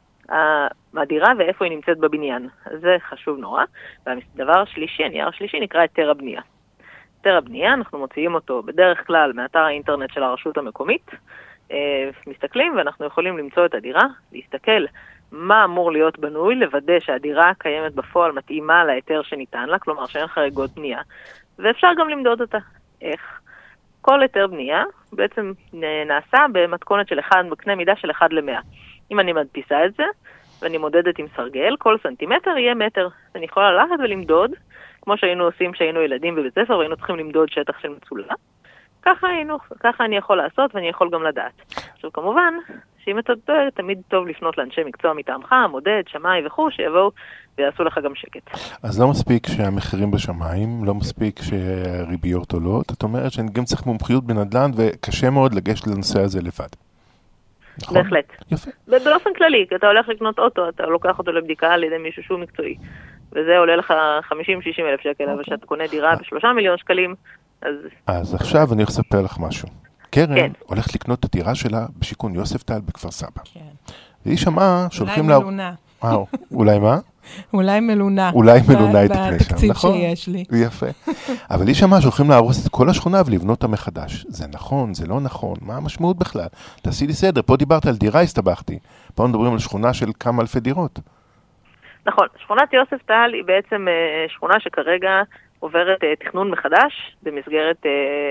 הדירה ואיפה היא נמצאת בבניין. זה חשוב נורא. והדבר השלישי, הנייר השלישי, נקרא היתר הבנייה. היתר הבנייה, אנחנו מוציאים אותו בדרך כלל מאתר האינטרנט של הרשות המקומית, מסתכלים ואנחנו יכולים למצוא את הדירה, להסתכל מה אמור להיות בנוי, לוודא שהדירה קיימת בפועל מתאימה להיתר שניתן לה, כלומר שאין חריגות בנייה, ואפשר גם למדוד אותה. איך? כל היתר בנייה בעצם נעשה במתכונת של אחד, בקנה מידה של אחד למאה. אם אני מדפיסה את זה, ואני מודדת עם סרגל, כל סנטימטר יהיה מטר. אני יכולה ללכת ולמדוד, כמו שהיינו עושים שהיינו ילדים בבית ספר, והיינו צריכים למדוד שטח של מצולה. ככה היינו, ככה אני יכול לעשות, ואני יכול גם לדעת. עכשיו כמובן, שאם אתה טועה, תמיד טוב לפנות לאנשי מקצוע מטעמך, מודד, שמאי וכו', שיבואו ויעשו לך גם שקט. אז לא מספיק שהמחירים בשמיים, לא מספיק שהריביות עולות, את אומרת שאני גם צריך מומחיות בנדל"ן, וקשה מאוד לגשת לנושא הזה לבד. נכון? בהחלט. יפה. באופן כללי, כי אתה הולך לקנות אוטו, אתה לוקח אותו לבדיקה על ידי מישהו שהוא מקצועי, וזה עולה לך חמישים שישים אלף שקל, אבל שאתה קונה דירה בשלושה מיליון שקלים, אז... אז עכשיו אני הולך לספר לך משהו. קרן כן. הולכת לקנות את הדירה שלה בשיכון יוספטל בכפר סבא. כן. והיא שמעה שהולכים לה... אולי מלונה. וואו, אולי מה? אולי מלונה. אולי מלונה היא תקנה שם, בתקציב נכון? שיש לי. יפה. אבל היא שמעה שהולכים להרוס את כל השכונה ולבנות אותה מחדש. זה נכון, זה לא נכון, מה המשמעות בכלל? תעשי לי סדר, פה דיברת על דירה, הסתבכתי. פה מדברים על שכונה של כמה אלפי דירות. נכון, שכונת יוספטל היא בעצם שכונה שכרגע עוברת תכנון מחדש במסגרת...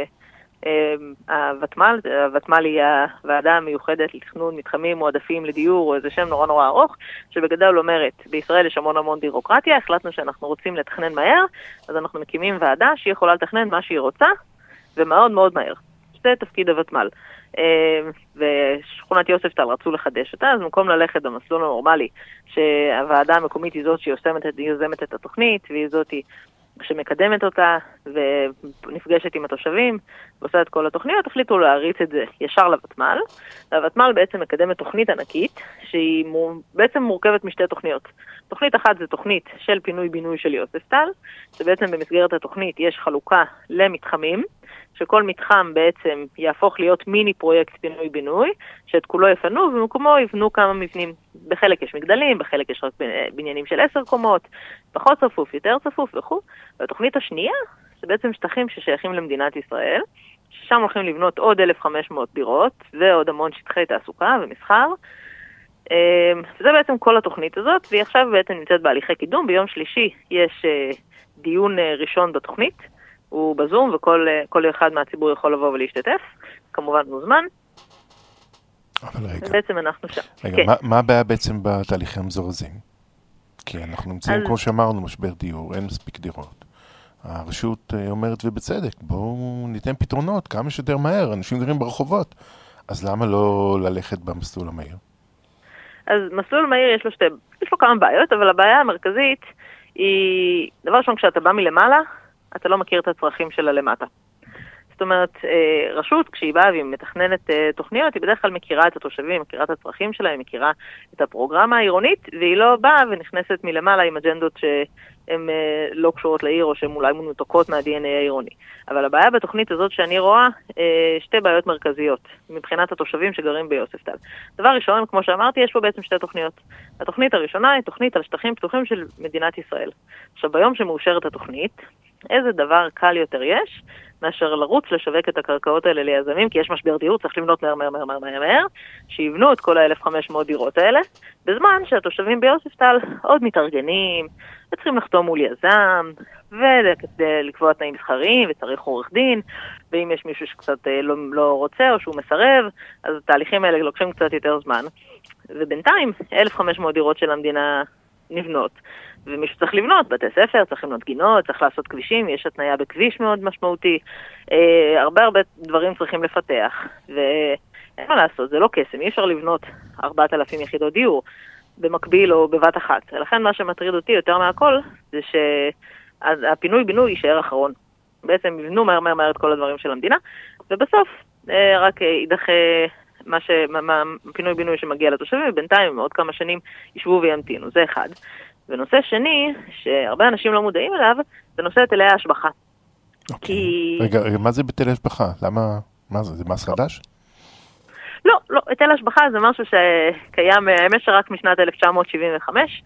הוותמ"ל, הוותמ"ל היא הוועדה המיוחדת לתכנון מתחמים מועדפים לדיור, או איזה שם נורא נורא ארוך, שבגדול אומרת, בישראל יש המון המון בירוקרטיה, החלטנו שאנחנו רוצים לתכנן מהר, אז אנחנו מקימים ועדה שהיא יכולה לתכנן מה שהיא רוצה, ומאוד מאוד מהר. זה תפקיד הוותמ"ל. ושכונת יוספטל רצו לחדש אותה, אז במקום ללכת במסלול הנורמלי, שהוועדה המקומית היא זאת שיוזמת את התוכנית, והיא זאת שמקדמת אותה ונפגשת עם התושבים ועושה את כל התוכניות, החליטו להריץ את זה ישר לוותמ"ל. והוותמ"ל בעצם מקדמת תוכנית ענקית שהיא בעצם מורכבת משתי תוכניות. תוכנית אחת זה תוכנית של פינוי-בינוי של יוספטל, שבעצם במסגרת התוכנית יש חלוקה למתחמים, שכל מתחם בעצם יהפוך להיות מיני פרויקט פינוי-בינוי, שאת כולו יפנו, ובמקומו יבנו כמה מבנים. בחלק יש מגדלים, בחלק יש רק בניינים של עשר קומות, פחות צפוף, יותר צפוף וכו'. והתוכנית השנייה, זה בעצם שטחים ששייכים למדינת ישראל, ששם הולכים לבנות עוד אלף וחמש מאות דירות, ועוד המון שטחי תעסוקה ומסחר. וזה בעצם כל התוכנית הזאת, והיא עכשיו בעצם נמצאת בהליכי קידום. ביום שלישי יש דיון ראשון בתוכנית, הוא בזום, וכל כל אחד מהציבור יכול לבוא ולהשתתף, כמובן מוזמן. אבל רגע, ובעצם אנחנו שם. רגע, כן. מה, מה הבעיה בעצם בתהליכים המזורזים? כי אנחנו נמצאים, אז... כמו שאמרנו, משבר דיור, אין מספיק דירות. הרשות אומרת ובצדק, בואו ניתן פתרונות כמה שיותר מהר, אנשים גרים ברחובות, אז למה לא ללכת במסלול המהיר? אז מסלול מהיר יש לו שתי, יש לו כמה בעיות, אבל הבעיה המרכזית היא, דבר ראשון, כשאתה בא מלמעלה, אתה לא מכיר את הצרכים שלה למטה. זאת אומרת, רשות, כשהיא באה והיא מתכננת תוכניות, היא בדרך כלל מכירה את התושבים, מכירה את הצרכים שלה, היא מכירה את הפרוגרמה העירונית, והיא לא באה ונכנסת מלמעלה עם אג'נדות שהן לא קשורות לעיר, או שהן אולי מנותקות מה-די אן איי העירוני. אבל הבעיה בתוכנית הזאת שאני רואה, שתי בעיות מרכזיות, מבחינת התושבים שגרים ביוספטל. דבר ראשון, כמו שאמרתי, יש פה בעצם שתי תוכניות. התוכנית הראשונה היא תוכנית על שטחים פתוחים של מדינת ישראל. עכשיו, ביום שמאושרת התוכנית, איזה דבר קל יותר יש, מאשר לרוץ לשווק את הקרקעות האלה ליזמים, כי יש משבר דיור, צריך לבנות מהר, מהר, מהר, מהר, מהר, מהר, שיבנו את כל ה-אלף וחמש מאות דירות האלה, בזמן שהתושבים ביוספטל עוד מתארגנים, וצריכים לחתום מול יזם, ולקבוע תנאים מסחריים, וצריך עורך דין, ואם יש מישהו שקצת לא, לא רוצה או שהוא מסרב, אז התהליכים האלה לוקחים קצת יותר זמן. ובינתיים, אלף וחמש מאות דירות של המדינה נבנות. ומישהו צריך לבנות, בתי ספר, צריך לבנות גינות, צריך לעשות כבישים, יש התניה בכביש מאוד משמעותי, אה, הרבה הרבה דברים צריכים לפתח, ואין מה לעשות, זה לא קסם, אי אפשר לבנות ארבעת אלפים יחידות דיור במקביל או בבת אחת. לכן מה שמטריד אותי יותר מהכל, זה שהפינוי בינוי יישאר אחרון. בעצם יבנו מהר מהר מהר את כל הדברים של המדינה, ובסוף אה, רק יידחה מה ש... מה, פינוי בינוי שמגיע לתושבים, ובינתיים עוד כמה שנים ישבו וימתינו, זה אחד. ונושא שני, שהרבה אנשים לא מודעים אליו, זה נושא היטלי ההשבחה. אוקיי. כי... רגע, רגע, מה זה היטלי השבחה? למה, מה זה? זה מס חדש? לא, לא, היטל השבחה זה משהו שקיים, האמת שרק משנת אלף תשע מאות שבעים וחמש.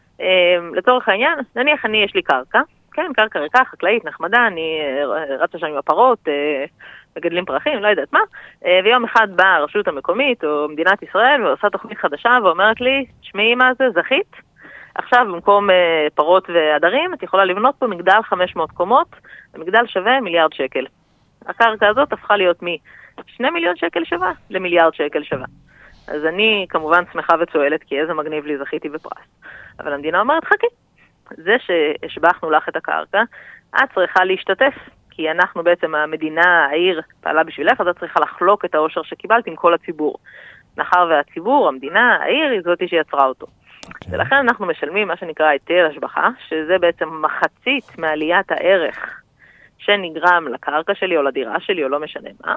לצורך העניין, נניח אני, יש לי קרקע, כן, קרקע ריקה, חקלאית, נחמדה, אני רצה שם עם הפרות, מגדלים פרחים, לא יודעת מה, ויום אחד באה הרשות המקומית או מדינת ישראל ועושה תוכנית חדשה ואומרת לי, שמעי מה זה, זכית? עכשיו במקום אה, פרות ועדרים, את יכולה לבנות פה מגדל חמש מאות קומות, המגדל שווה מיליארד שקל. הקרקע הזאת הפכה להיות מ-שני מיליון שקל שווה למיליארד שקל שווה. אז אני כמובן שמחה וצועלת, כי איזה מגניב לי זכיתי בפרס. אבל המדינה אומרת, חכי, זה שהשבחנו לך את הקרקע, את צריכה להשתתף, כי אנחנו בעצם המדינה, העיר, פעלה בשבילך, אז את צריכה לחלוק את האושר שקיבלת עם כל הציבור. מאחר והציבור, המדינה, העיר, היא זאת שיצרה אותו. Okay. ולכן אנחנו משלמים מה שנקרא היטל השבחה, שזה בעצם מחצית מעליית הערך שנגרם לקרקע שלי או לדירה שלי או לא משנה מה,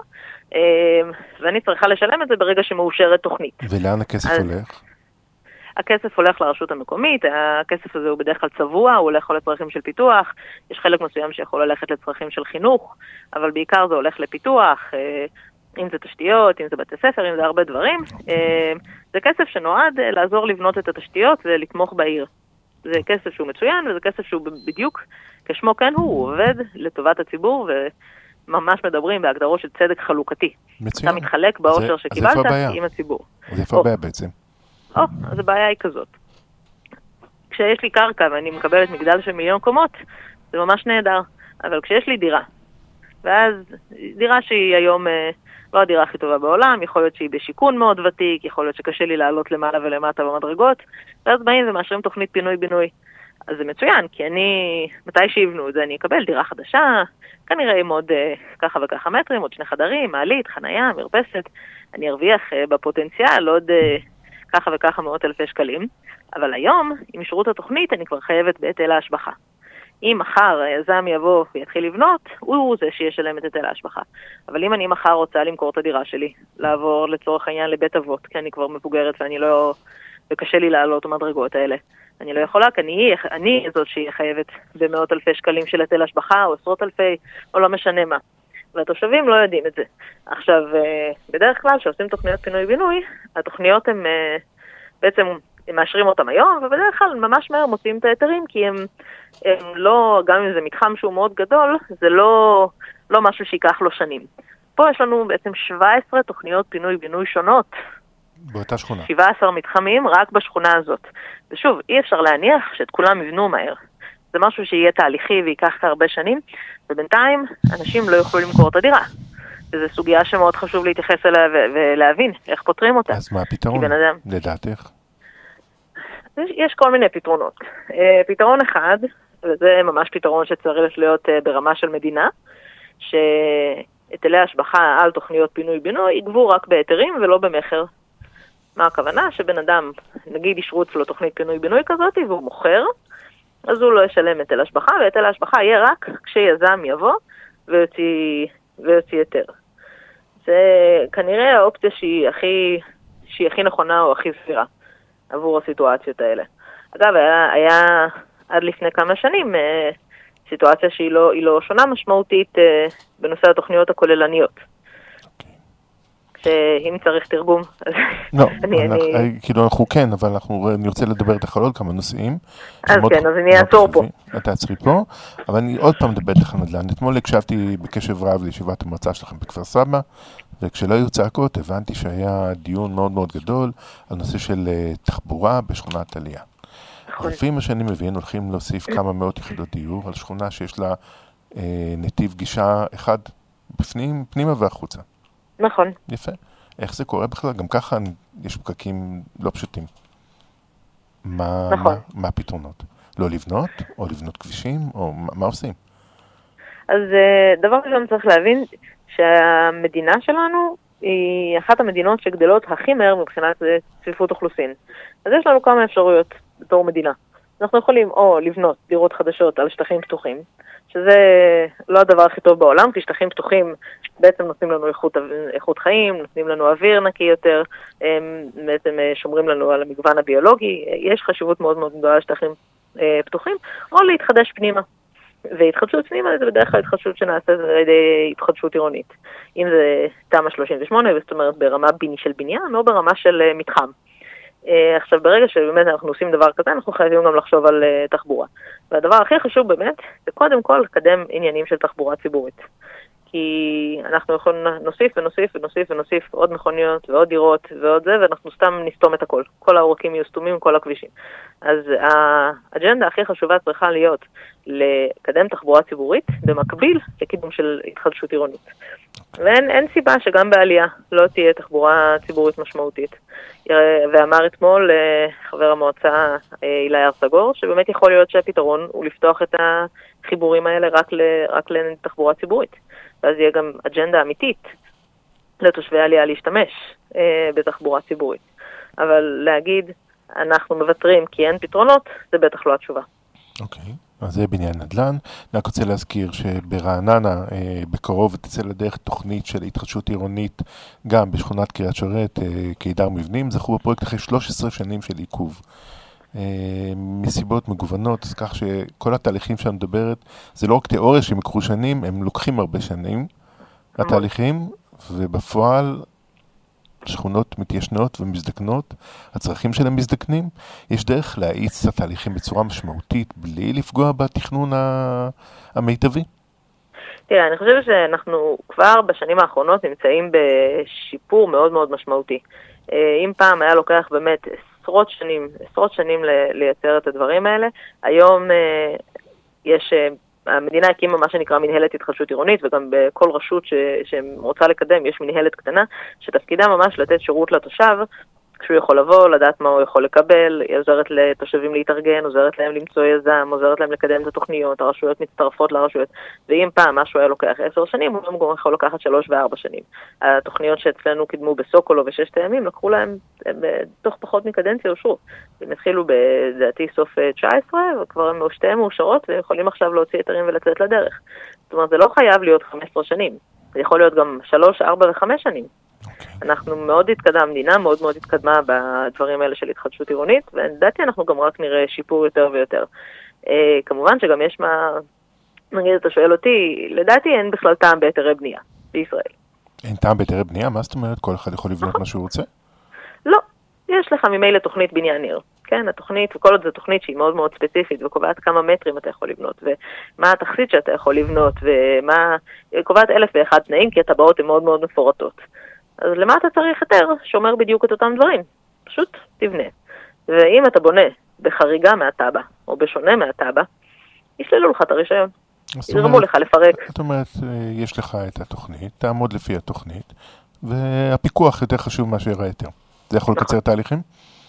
ואני צריכה לשלם את זה ברגע שמאושרת תוכנית. ולאן הכסף אז... הולך? הכסף הולך לרשות המקומית, הכסף הזה הוא בדרך כלל צבוע, הוא הולך לצרכים של פיתוח, יש חלק מסוים שיכול ללכת לצרכים של חינוך, אבל בעיקר זה הולך לפיתוח, אם זה תשתיות, אם זה בתי ספר, אם זה הרבה דברים. זה כסף שנועד לעזור לבנות את התשתיות ולתמוך בעיר. זה כסף שהוא מצוין, וזה כסף שהוא בדיוק, כשמו כן הוא, הוא עובד לטובת הציבור, וממש מדברים בהגדרות של צדק חלוקתי. מצוין. אתה מתחלק באושר שקיבלת עם הציבור. אז איפה הבעיה בעצם? או, אז הבעיה היא כזאת. כשיש לי קרקע ואני מקבלת מגדל של מיליון קומות, זה ממש נהדר. אבל כשיש לי דירה, ואז דירה שהיא היום לא הדירה הכי טובה בעולם, יכול להיות שהיא בשיקון מאוד ותיק, יכול להיות שקשה לי לעלות למעלה ולמטה במדרגות, ואז באים ומאשרים תוכנית פינוי-בינוי. אז זה מצוין, כי אני, מתי שיבנו את זה, אני אקבל דירה חדשה, כנראה עם עוד ככה וככה מטרים, עוד שני חדרים, מעלית, חנייה, מרפסת, אני ארוויח בפוטנציאל עוד ככה וככה מאות אלפי שקלים, אבל היום, עם שירות התוכנית, אני כבר חייבת בהיטל ההשבחה. אם מחר היזם יבוא ויתחיל לבנות, הוא זה שישלם את היטל ההשבחה. אבל אם אני מחר רוצה למכור את הדירה שלי, לעבור לצורך העניין לבית אבות, כי אני כבר מבוגרת ואני לא, וקשה לי לעלות המדרגות האלה, אני לא יכולה, כי אני, אני זאת שהיא חייבת במאות אלפי שקלים של היטל השבחה, או עשרות אלפי, או לא משנה מה. והתושבים לא יודעים את זה. עכשיו, בדרך כלל, כשעושים תוכניות פינוי-בינוי, התוכניות הן בעצם מאשרים אותם היום, ובדרך כלל ממש מהר מוצאים את היתרים, כי הם, הם לא, גם אם זה מתחם שהוא מאוד גדול, זה לא, לא משהו שיקח לו שנים. פה יש לנו בעצם שבע עשרה תוכניות פינוי-בינוי שונות. באותה שכונה. שבעה עשר מתחמים רק בשכונה הזאת. ושוב, אי אפשר להניח שאת כולם יבנו מהר. זה משהו שיהיה תהליכי ויקח הרבה שנים, ובינתיים אנשים לא יוכלו למכור את הדירה. וזו סוגיה שמאוד חשוב להתייחס אליה ולהבין איך פותרים אותה. אז מה הפתרון? אדם... לדעתך? יש, יש כל מיני פתרונות. פתרון אחד, וזה ממש פתרון שצריך להיות ברמה של מדינה, שהיטלי השבחה על תוכניות פינוי-בינוי יגבו רק בהיתרים ולא במחר. מה הכוונה? שבן אדם, נגיד ישרו אצלו תוכנית פינוי-בינוי כזאת, והוא מוכר, אז הוא לא ישלם היטל השבחה, והיטל השבחה יהיה רק כשיזם יבוא ויוציא, ויוציא היתר. זה כנראה האופציה שהיא הכי, שהיא הכי נכונה או הכי סבירה עבור הסיטואציות האלה. אגב, היה, היה עד לפני כמה שנים סיטואציה שהיא לא, היא לא שונה משמעותית בנושא התוכניות הכוללניות. שאם צריך תרגום, אז לא, אני, אנחנו, אני... כאילו אנחנו כן, אבל אנחנו נרצה לדבר איתך על עוד כמה נושאים. אז כן, אז אני אעצור פה. אתה עצרי פה, אבל אני עוד פעם מדבר איתך נדל"ן. אתמול הקשבתי בקשב רב לישיבת המועצה שלכם בכפר סבא, וכשלא היו צעקות הבנתי שהיה דיון מאוד מאוד גדול על נושא של תחבורה בשכונת עלייה. לפי מה שאני מבין, הולכים להוסיף כמה מאות יחידות דיור על שכונה שיש לה אה, נתיב גישה אחד בפנים, פנימה והחוצה. נכון. יפה. איך זה קורה בכלל? גם ככה יש פקקים לא פשוטים. מה, נכון. מה, מה הפתרונות? לא לבנות? או לבנות כבישים? או מה, מה עושים? אז דבר ראשון צריך להבין שהמדינה שלנו היא אחת המדינות שגדלות הכי מהר מבחינת צפיפות אוכלוסין. אז יש לנו כמה אפשרויות בתור מדינה. אנחנו יכולים או לבנות דירות חדשות על שטחים פתוחים, שזה לא הדבר הכי טוב בעולם, כי שטחים פתוחים בעצם נותנים לנו איכות, איכות חיים, נותנים לנו אוויר נקי יותר, בעצם שומרים לנו על המגוון הביולוגי, יש חשיבות מאוד מאוד גדולה לשטחים פתוחים, או להתחדש פנימה. והתחדשות פנימה זה בדרך כלל התחדשות שנעשית על ידי התחדשות עירונית. אם זה תמ"א שלושים ושמונה, זאת אומרת ברמה של בניין או ברמה של מתחם. עכשיו, ברגע שבאמת אנחנו עושים דבר כזה, אנחנו חייבים גם לחשוב על uh, תחבורה. והדבר הכי חשוב באמת, זה קודם כל לקדם עניינים של תחבורה ציבורית. כי אנחנו יכולים נוסיף ונוסיף ונוסיף ונוסיף עוד מכוניות ועוד דירות ועוד זה, ואנחנו סתם נסתום את הכל. כל העורקים יהיו סתומים, כל הכבישים. אז האג'נדה הכי חשובה צריכה להיות לקדם תחבורה ציבורית, במקביל לקידום של התחדשות עירונית. ואין אין סיבה שגם בעלייה לא תהיה תחבורה ציבורית משמעותית. ואמר אתמול חבר המועצה אילי ארסגור, שבאמת יכול להיות שהפתרון הוא לפתוח את החיבורים האלה רק, ל, רק לתחבורה ציבורית. ואז יהיה גם אג'נדה אמיתית לתושבי העלייה להשתמש אה, בתחבורה ציבורית. אבל להגיד, אנחנו מבטרים כי אין פתרונות, זה בטח לא התשובה. אוקיי, אז זה בניין נדל"ן. אני רק רוצה להזכיר שברעננה אה, בקרוב תצא לדרך תוכנית של התחדשות עירונית גם בשכונת קריית שרת, אה, כידר מבנים. זכו בפרויקט אחרי שלוש עשרה שנים של עיכוב. אה, מסיבות מגוונות, אז כך שכל התהליכים שאני מדברת, זה לא רק תיאוריה שהם יקחו שנים, הם לוקחים הרבה שנים, התהליכים, ובפועל שכונות מתיישנות ומזדקנות, הצרכים שלהם מזדקנים, יש דרך להאיץ את התהליכים בצורה משמעותית, בלי לפגוע בתכנון המיטבי. תראה, אני חושבת שאנחנו כבר בשנים האחרונות נמצאים בשיפור מאוד מאוד משמעותי. אם פעם היה לוקח באמת עשרות שנים, עשרות שנים לייצר את הדברים האלה, היום יש... המדינה הקימה מה שנקרא מנהלת התחדשות עירונית, וגם בכל רשות ש, שרוצה לקדם יש מנהלת קטנה, שתפקידה ממש לתת שירות לתושב, כשהוא יכול לבוא, לדעת מה הוא יכול לקבל, היא עוזרת לתושבים להתארגן, עוזרת להם למצוא יזם, עוזרת להם לקדם את התוכניות, הרשויות מצטרפות לרשויות, ואם פעם משהו היה לוקח עשר שנים, הוא גם יכול לקחת שלוש וארבע שנים. התוכניות שאצלנו קידמו בסוקולו וששת הימים, לקחו להם בתוך פחות מקדנציה אושרו. הם התחילו בדעתי סוף תשע עשרה, וכבר הם שתיהם מאושרות, ויכולים עכשיו להוציא היתרים ולצאת לדרך. זאת אומרת, זה לא חייב להיות חמש עשרה שנים. זה יכול להיות גם שלוש, ארבע וחמש שנים. אנחנו מאוד התקדמה, המדינה מאוד מאוד התקדמה בדברים האלה של התחדשות עירונית, ולדעתי אנחנו גם רק נראה שיפור יותר ויותר. כמובן שגם יש מה, נגיד, אתה שואל אותי, לדעתי אין בכלל טעם בהיתרי בנייה בישראל. אין טעם בהיתרי בנייה? מה זאת אומרת? כל אחד יכול לבנות מה שהוא רוצה? לא, יש לך ממילא תוכנית בניין עיר. כן, התוכנית, וכל עוד זו תוכנית שהיא מאוד מאוד ספציפית, וקובעת כמה מטרים אתה יכול לבנות, ומה התכסית שאתה יכול לבנות, ומה, קובעת אלף ואחד תנאים, כי הטבעות הן מאוד מאוד מפורטות. אז למה אתה צריך היתר? שומר בדיוק את אותם דברים. פשוט תבנה. ואם אתה בונה בחריגה מהטבע, או בשונה מהטבע, ישללו לך את הרישיון. יזרמו לך לפרק. זאת אומרת, יש לך את התוכנית, תעמוד לפי התוכנית, והפיקוח יותר חשוב מה שיראה היתר. זה יכול לקצר תהליכים?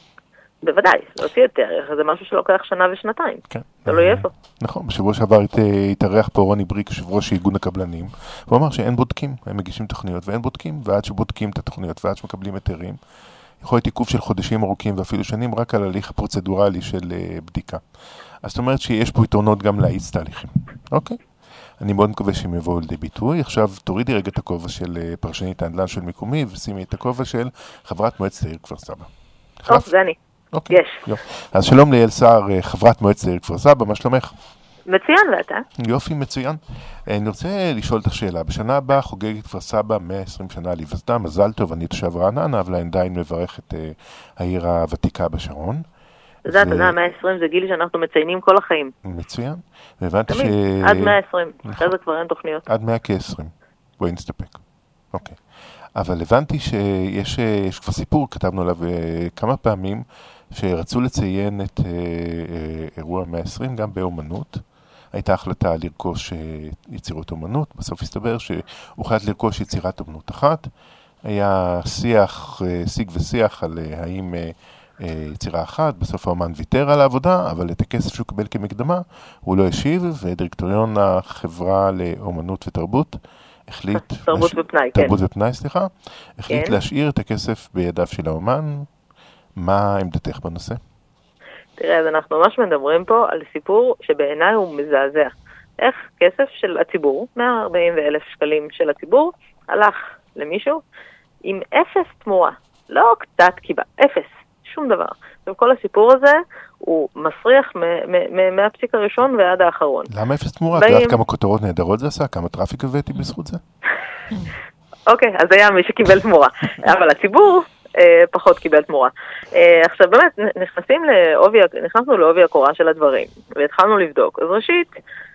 בוודאי, להוציא היתר, זה משהו שלוקח שנה ושנתיים. כן. תלוי איפה. נכון, בשבוע שעבר התארח פה רוני בריק, יושב ראש איגוד הקבלנים, והוא אמר שאין בודקים, הם מגישים תוכניות ואין בודקים, ועד שבודקים את התוכניות ועד שמקבלים היתרים, יכול להיות עיכוב של חודשים ארוכים ואפילו שנים רק על הליך הפרוצדורלי של בדיקה. אז זאת אומרת שיש פה יתרונות גם להאיץ תהליכים. אוקיי? אני מאוד מקווה שהם יבואו לידי ביטוי. עכשיו תורידי רגע את הכובע של פרשנית הנדל"ן של מיקומי, ושימי את הכובע של חברת מועצת העיר כפר סבא. טוב, זה אני. אוקיי. יש. אז שלום ליאל סער, חברת מועצת העיר כפר סבא, מה שלומך? מצוין, ואתה? יופי, מצוין. אני רוצה לשאול אותך שאלה. בשנה הבאה חוגגת כפר סבא מאה ועשרים שנה להיווסדה, מזל טוב, אני תושב רעננה, אבל אני עדיין מברך את העיר הוותיקה בשרון. אתה יודע, אתה יודע, מאה ועשרים זה גיל שאנחנו מציינים כל החיים. מצוין. והבנתי ש... תמיד, עד מאה ועשרים, אחרי זה כבר אין תוכניות. עד מאה ועשרים. בואי נסתפק. אוקיי. אבל הבנתי שיש יש כבר סיפור, כתבנו עליו כמה פעמים, שרצו לציין את אירוע מאה ועשרים גם באומנות. הייתה החלטה לרכוש יצירות אומנות, בסוף הסתבר שהוחלט לרכוש יצירת אומנות אחת. היה שיח, שיג ושיח על האם יצירה אחת, בסוף האומן ויתר על העבודה, אבל את הכסף שהוא קיבל כמקדמה הוא לא השיב, ודירקטוריון החברה לאומנות ותרבות החליט... תרבות לש... ופנאי, כן. תרבות ופנאי, סליחה. החליט כן. להשאיר את הכסף בידיו של האומן. מה עמדתך בנושא? תראה, אז אנחנו ממש מדברים פה על סיפור שבעיניי הוא מזעזע. איך כסף של הציבור, מאה וארבעים אלף שקלים של הציבור, הלך למישהו עם אפס תמורה. לא קצת קיבה, אפס, שום דבר. וכל הסיפור הזה הוא מסריח מהפסיק הראשון ועד האחרון. למה אפס תמורה? את יודעת כמה כותרות נהדרות זה עשה? כמה טראפיק הבאתי בזכות זה? אוקיי, אז היה מי שקיבל תמורה. אבל הציבור... פחות קיבל תמורה. עכשיו באמת, נכנסים לעובי, נכנסנו לעובי הקורה של הדברים, והתחלנו לבדוק. אז ראשית,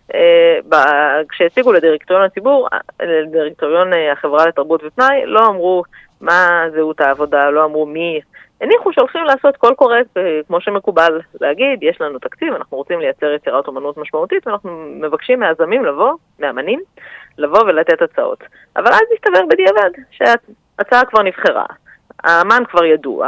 כשהציגו לדירקטוריון הציבור, לדירקטוריון החברה לתרבות ופנאי, לא אמרו מה זהות העבודה, לא אמרו מי. הניחו שהולכים לעשות קול קורא, כמו שמקובל להגיד, יש לנו תקציב, אנחנו רוצים לייצר יצירת אומנות משמעותית, ואנחנו מבקשים מהזמים לבוא, מאמנים, לבוא ולתת הצעות. אבל אז מסתבר בדיעבד שההצעה כבר נבחרה. האמן כבר ידוע,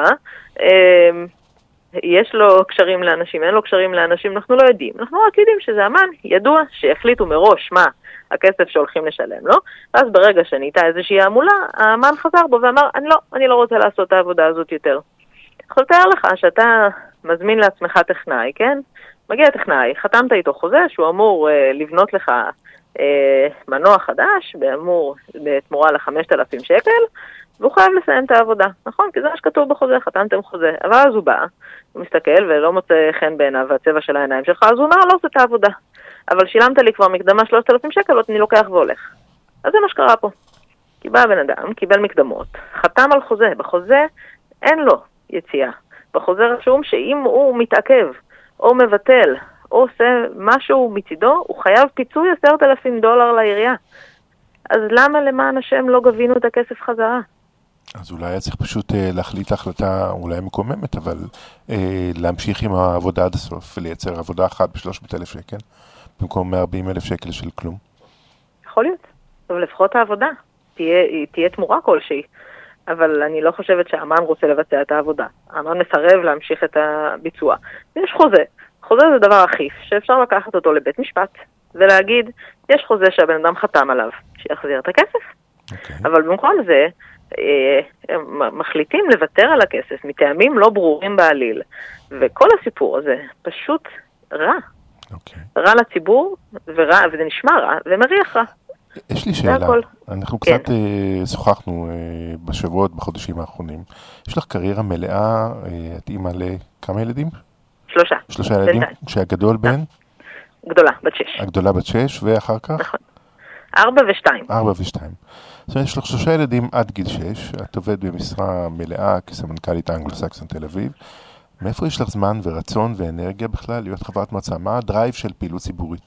יש לו קשרים לאנשים, אין לו קשרים לאנשים, אנחנו לא יודעים. אנחנו רק יודעים שזה אמן ידוע שהחליטו מראש מה הכסף שהולכים לשלם לו, ואז ברגע שניתה איזושהי עמולה, האמן חזר בו ואמר, אני לא, אני לא רוצה לעשות את העבודה הזאת יותר. עכשיו תאר לך שאתה מזמין לעצמך טכנאי, כן? מגיע טכנאי, חתמת איתו חוזה שהוא אמור אה, לבנות לך אה, מנוע חדש, באמור בתמורה ל-חמשת אלפים שקל, והוא חייב לסיים את העבודה, נכון? כי זה מה שכתוב בחוזה, חתמתם חוזה. אבל אז הוא בא, הוא מסתכל ולא מוצא חן בעיניו והצבע של העיניים שלך, אז הוא אומר, לא עושה את העבודה. אבל שילמת לי כבר מקדמה שלושת אלפים שקל, אני לוקח והולך. אז זה מה שקרה פה. כי בא הבן אדם, קיבל מקדמות, חתם על חוזה. בחוזה אין לו יציאה. בחוזה רשום שאם הוא מתעכב, או מבטל, או עושה משהו מצידו, הוא חייב פיצוי עשרת אלפים דולר לעירייה. אז למה למען השם לא גבינו את הכסף חזרה? אז אולי היה צריך פשוט אה, להחליט החלטה אולי מקוממת, אבל אה, להמשיך עם העבודה עד הסוף ולייצר עבודה אחת ב-שלושת אלפים שקל, במקום מאה וארבעים אלף שקל של כלום. יכול להיות, אבל לפחות העבודה תהיה, תהיה תמורה כלשהי, אבל אני לא חושבת שהאמן רוצה לבצע את העבודה. האמן מסרב להמשיך את הביצוע. ויש חוזה. חוזה זה דבר אכיף, שאפשר לקחת אותו לבית משפט, ולהגיד, יש חוזה שהבן אדם חתם עליו, שיחזיר את הכסף. Okay. אבל במקום זה, הם מחליטים לוותר על הכסף, מטעמים לא ברורים בעליל. וכל הסיפור הזה פשוט רע. Okay. רע לציבור, ורע, וזה נשמע רע, ומריח רע. יש לי שאלה, אנחנו קצת כן. שוחחנו בשבועות, בחודשים האחרונים. יש לך קריירה מלאה, את אימא לכמה ילדים? שלושה. שלושה ילדים, שהגדול בן? גדולה, בת שש. הגדולה בת שש, ואחר כך? נכון. ארבע ושתיים. ארבע ושתיים. זאת אומרת, יש לך שלושה ילדים עד גיל שש, את עובדת במשרה מלאה כסמנכ"לית אנגלו-סקסון תל אביב. מאיפה יש לך זמן ורצון ואנרגיה בכלל להיות חברת מועצה? מה הדרייב של פעילות ציבורית?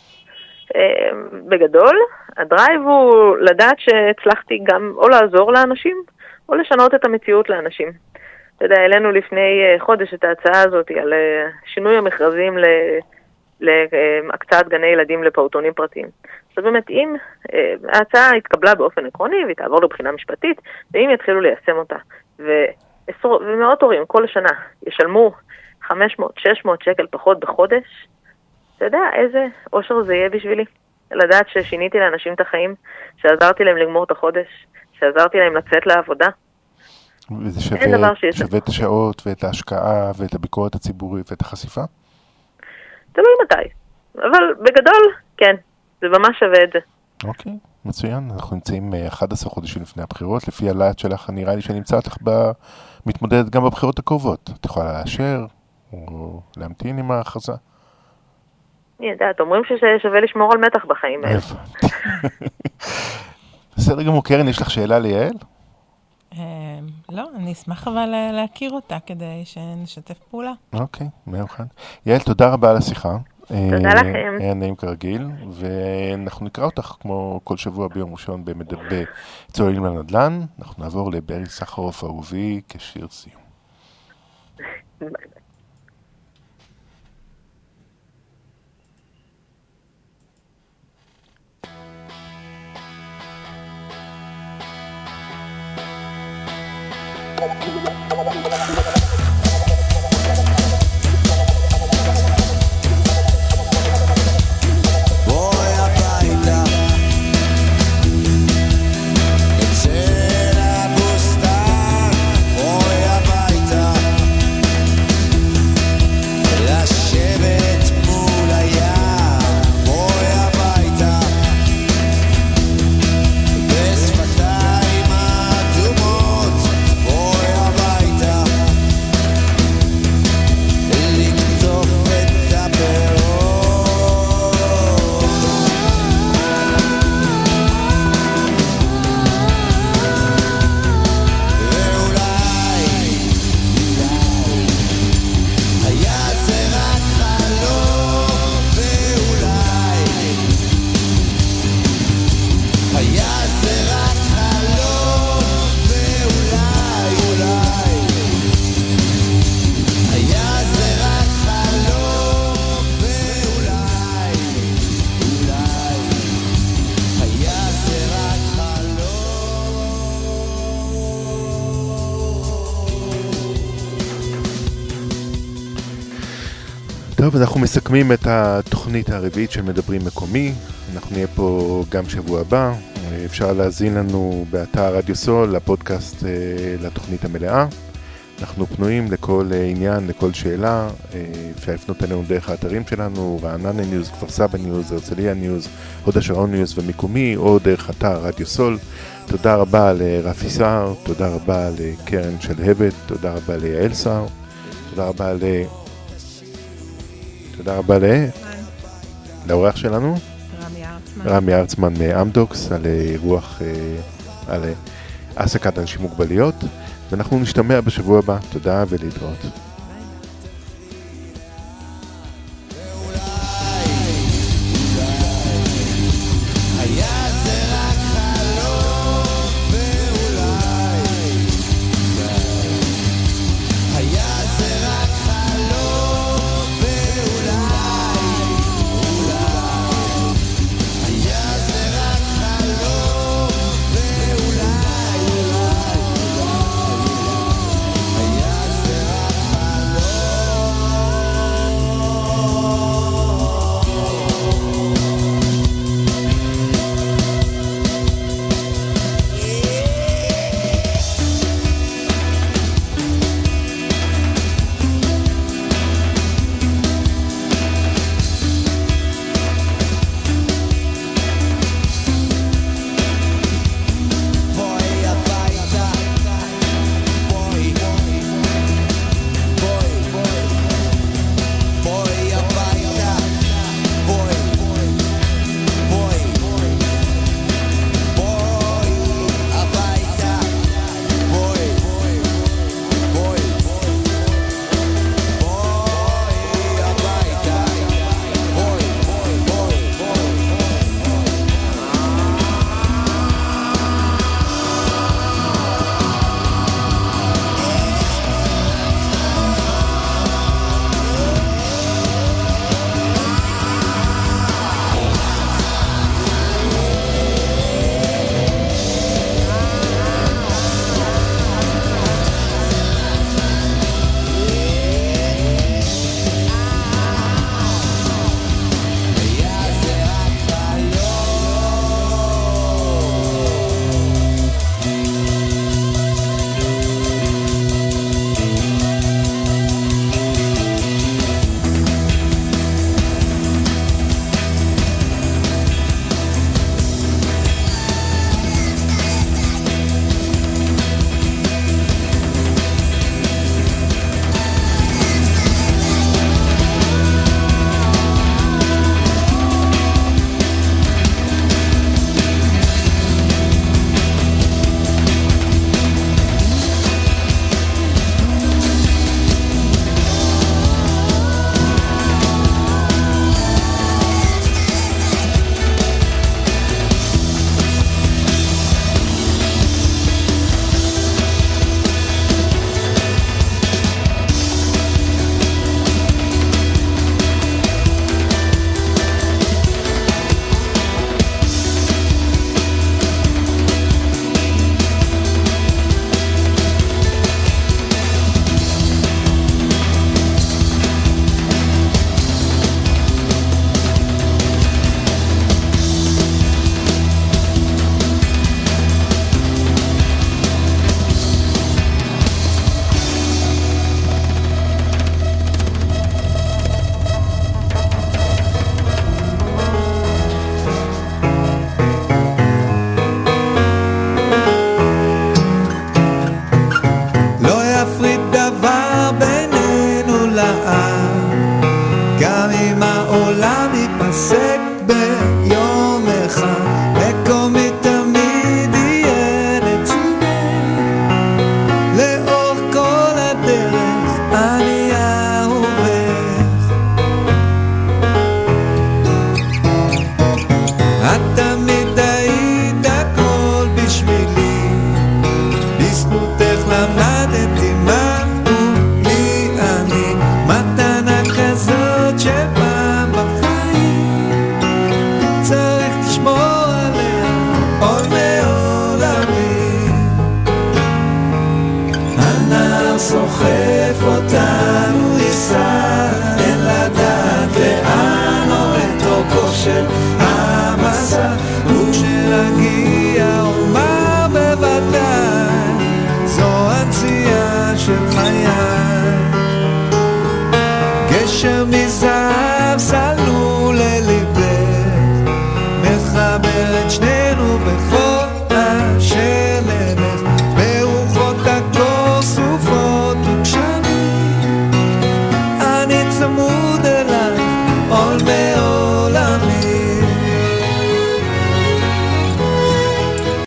בגדול, הדרייב הוא לדעת שהצלחתי גם או לעזור לאנשים, או לשנות את המציאות לאנשים. אתה יודע, אלינו לפני חודש את ההצעה הזאת על שינוי המכרזים להקצאת גני ילדים לפעוטונים פרטיים. אז באמת, אם ההצעה התקבלה באופן עקרוני, והיא תעבור לבחינה משפטית, ואם יתחילו ליישם אותה, ומאות הורים כל שנה ישלמו חמש מאות שש מאות שקל פחות בחודש, אתה יודע איזה אושר זה יהיה בשבילי? לדעת ששיניתי לאנשים את החיים, שעזרתי להם לגמור את החודש, שעזרתי להם לצאת לעבודה. וזה שווה, שווה את השעות ואת ההשקעה ואת הביקורת הציבורית ואת החשיפה? תלוי מתי. אבל בגדול, כן, זה ממש שווה את זה. אוקיי, מצוין. אנחנו נמצאים אחד עשר חודשים לפני הבחירות. לפי הלהט שלך, נראה לי שנמצא אותך מתמודדת גם בבחירות הקרובות. את יכולה לאשר או להמתין עם ההכרזה? אני יודעת, אומרים ששווה לשמור על מתח בחיים האלה. בסדר גמור, קרן, יש לך שאלה ליעל? לא, אני אשמח אבל להכיר אותה כדי שנשתף פעולה. אוקיי, מיוחד. יעל, תודה רבה על השיחה. תודה לכם. היה נעים כרגיל, ואנחנו נקרא אותך כמו כל שבוע ביום ראשון בצוללים לנדל"ן. אנחנו נעבור לברי סחרוף אהובי כשיר סיום. ביי. טוב, אנחנו מסכמים את התוכנית הרביעית של מדברים מקומי. אנחנו נהיה פה גם שבוע הבא. אפשר להזין לנו באתר רדיו סול, לפודקאסט, לתוכנית המלאה. אנחנו פנויים לכל עניין, לכל שאלה. אפשר לפנות אלינו דרך האתרים שלנו, רעננה ניוז, כפר סבא ניוז, הרצליה ניוז, הוד השרון ניוז ומקומי, או דרך אתר רדיו סול. תודה רבה לרפי סער, תודה רבה לקרן שלהבת, תודה רבה ליעל סער, תודה רבה ל... תודה רבה ל... לאורח שלנו, רמי ארצמן. רמי ארצמן מאמדוקס, על רוח, על העסקת אנשים מוגבליות, ואנחנו נשתמע בשבוע הבא. תודה ולהתראות.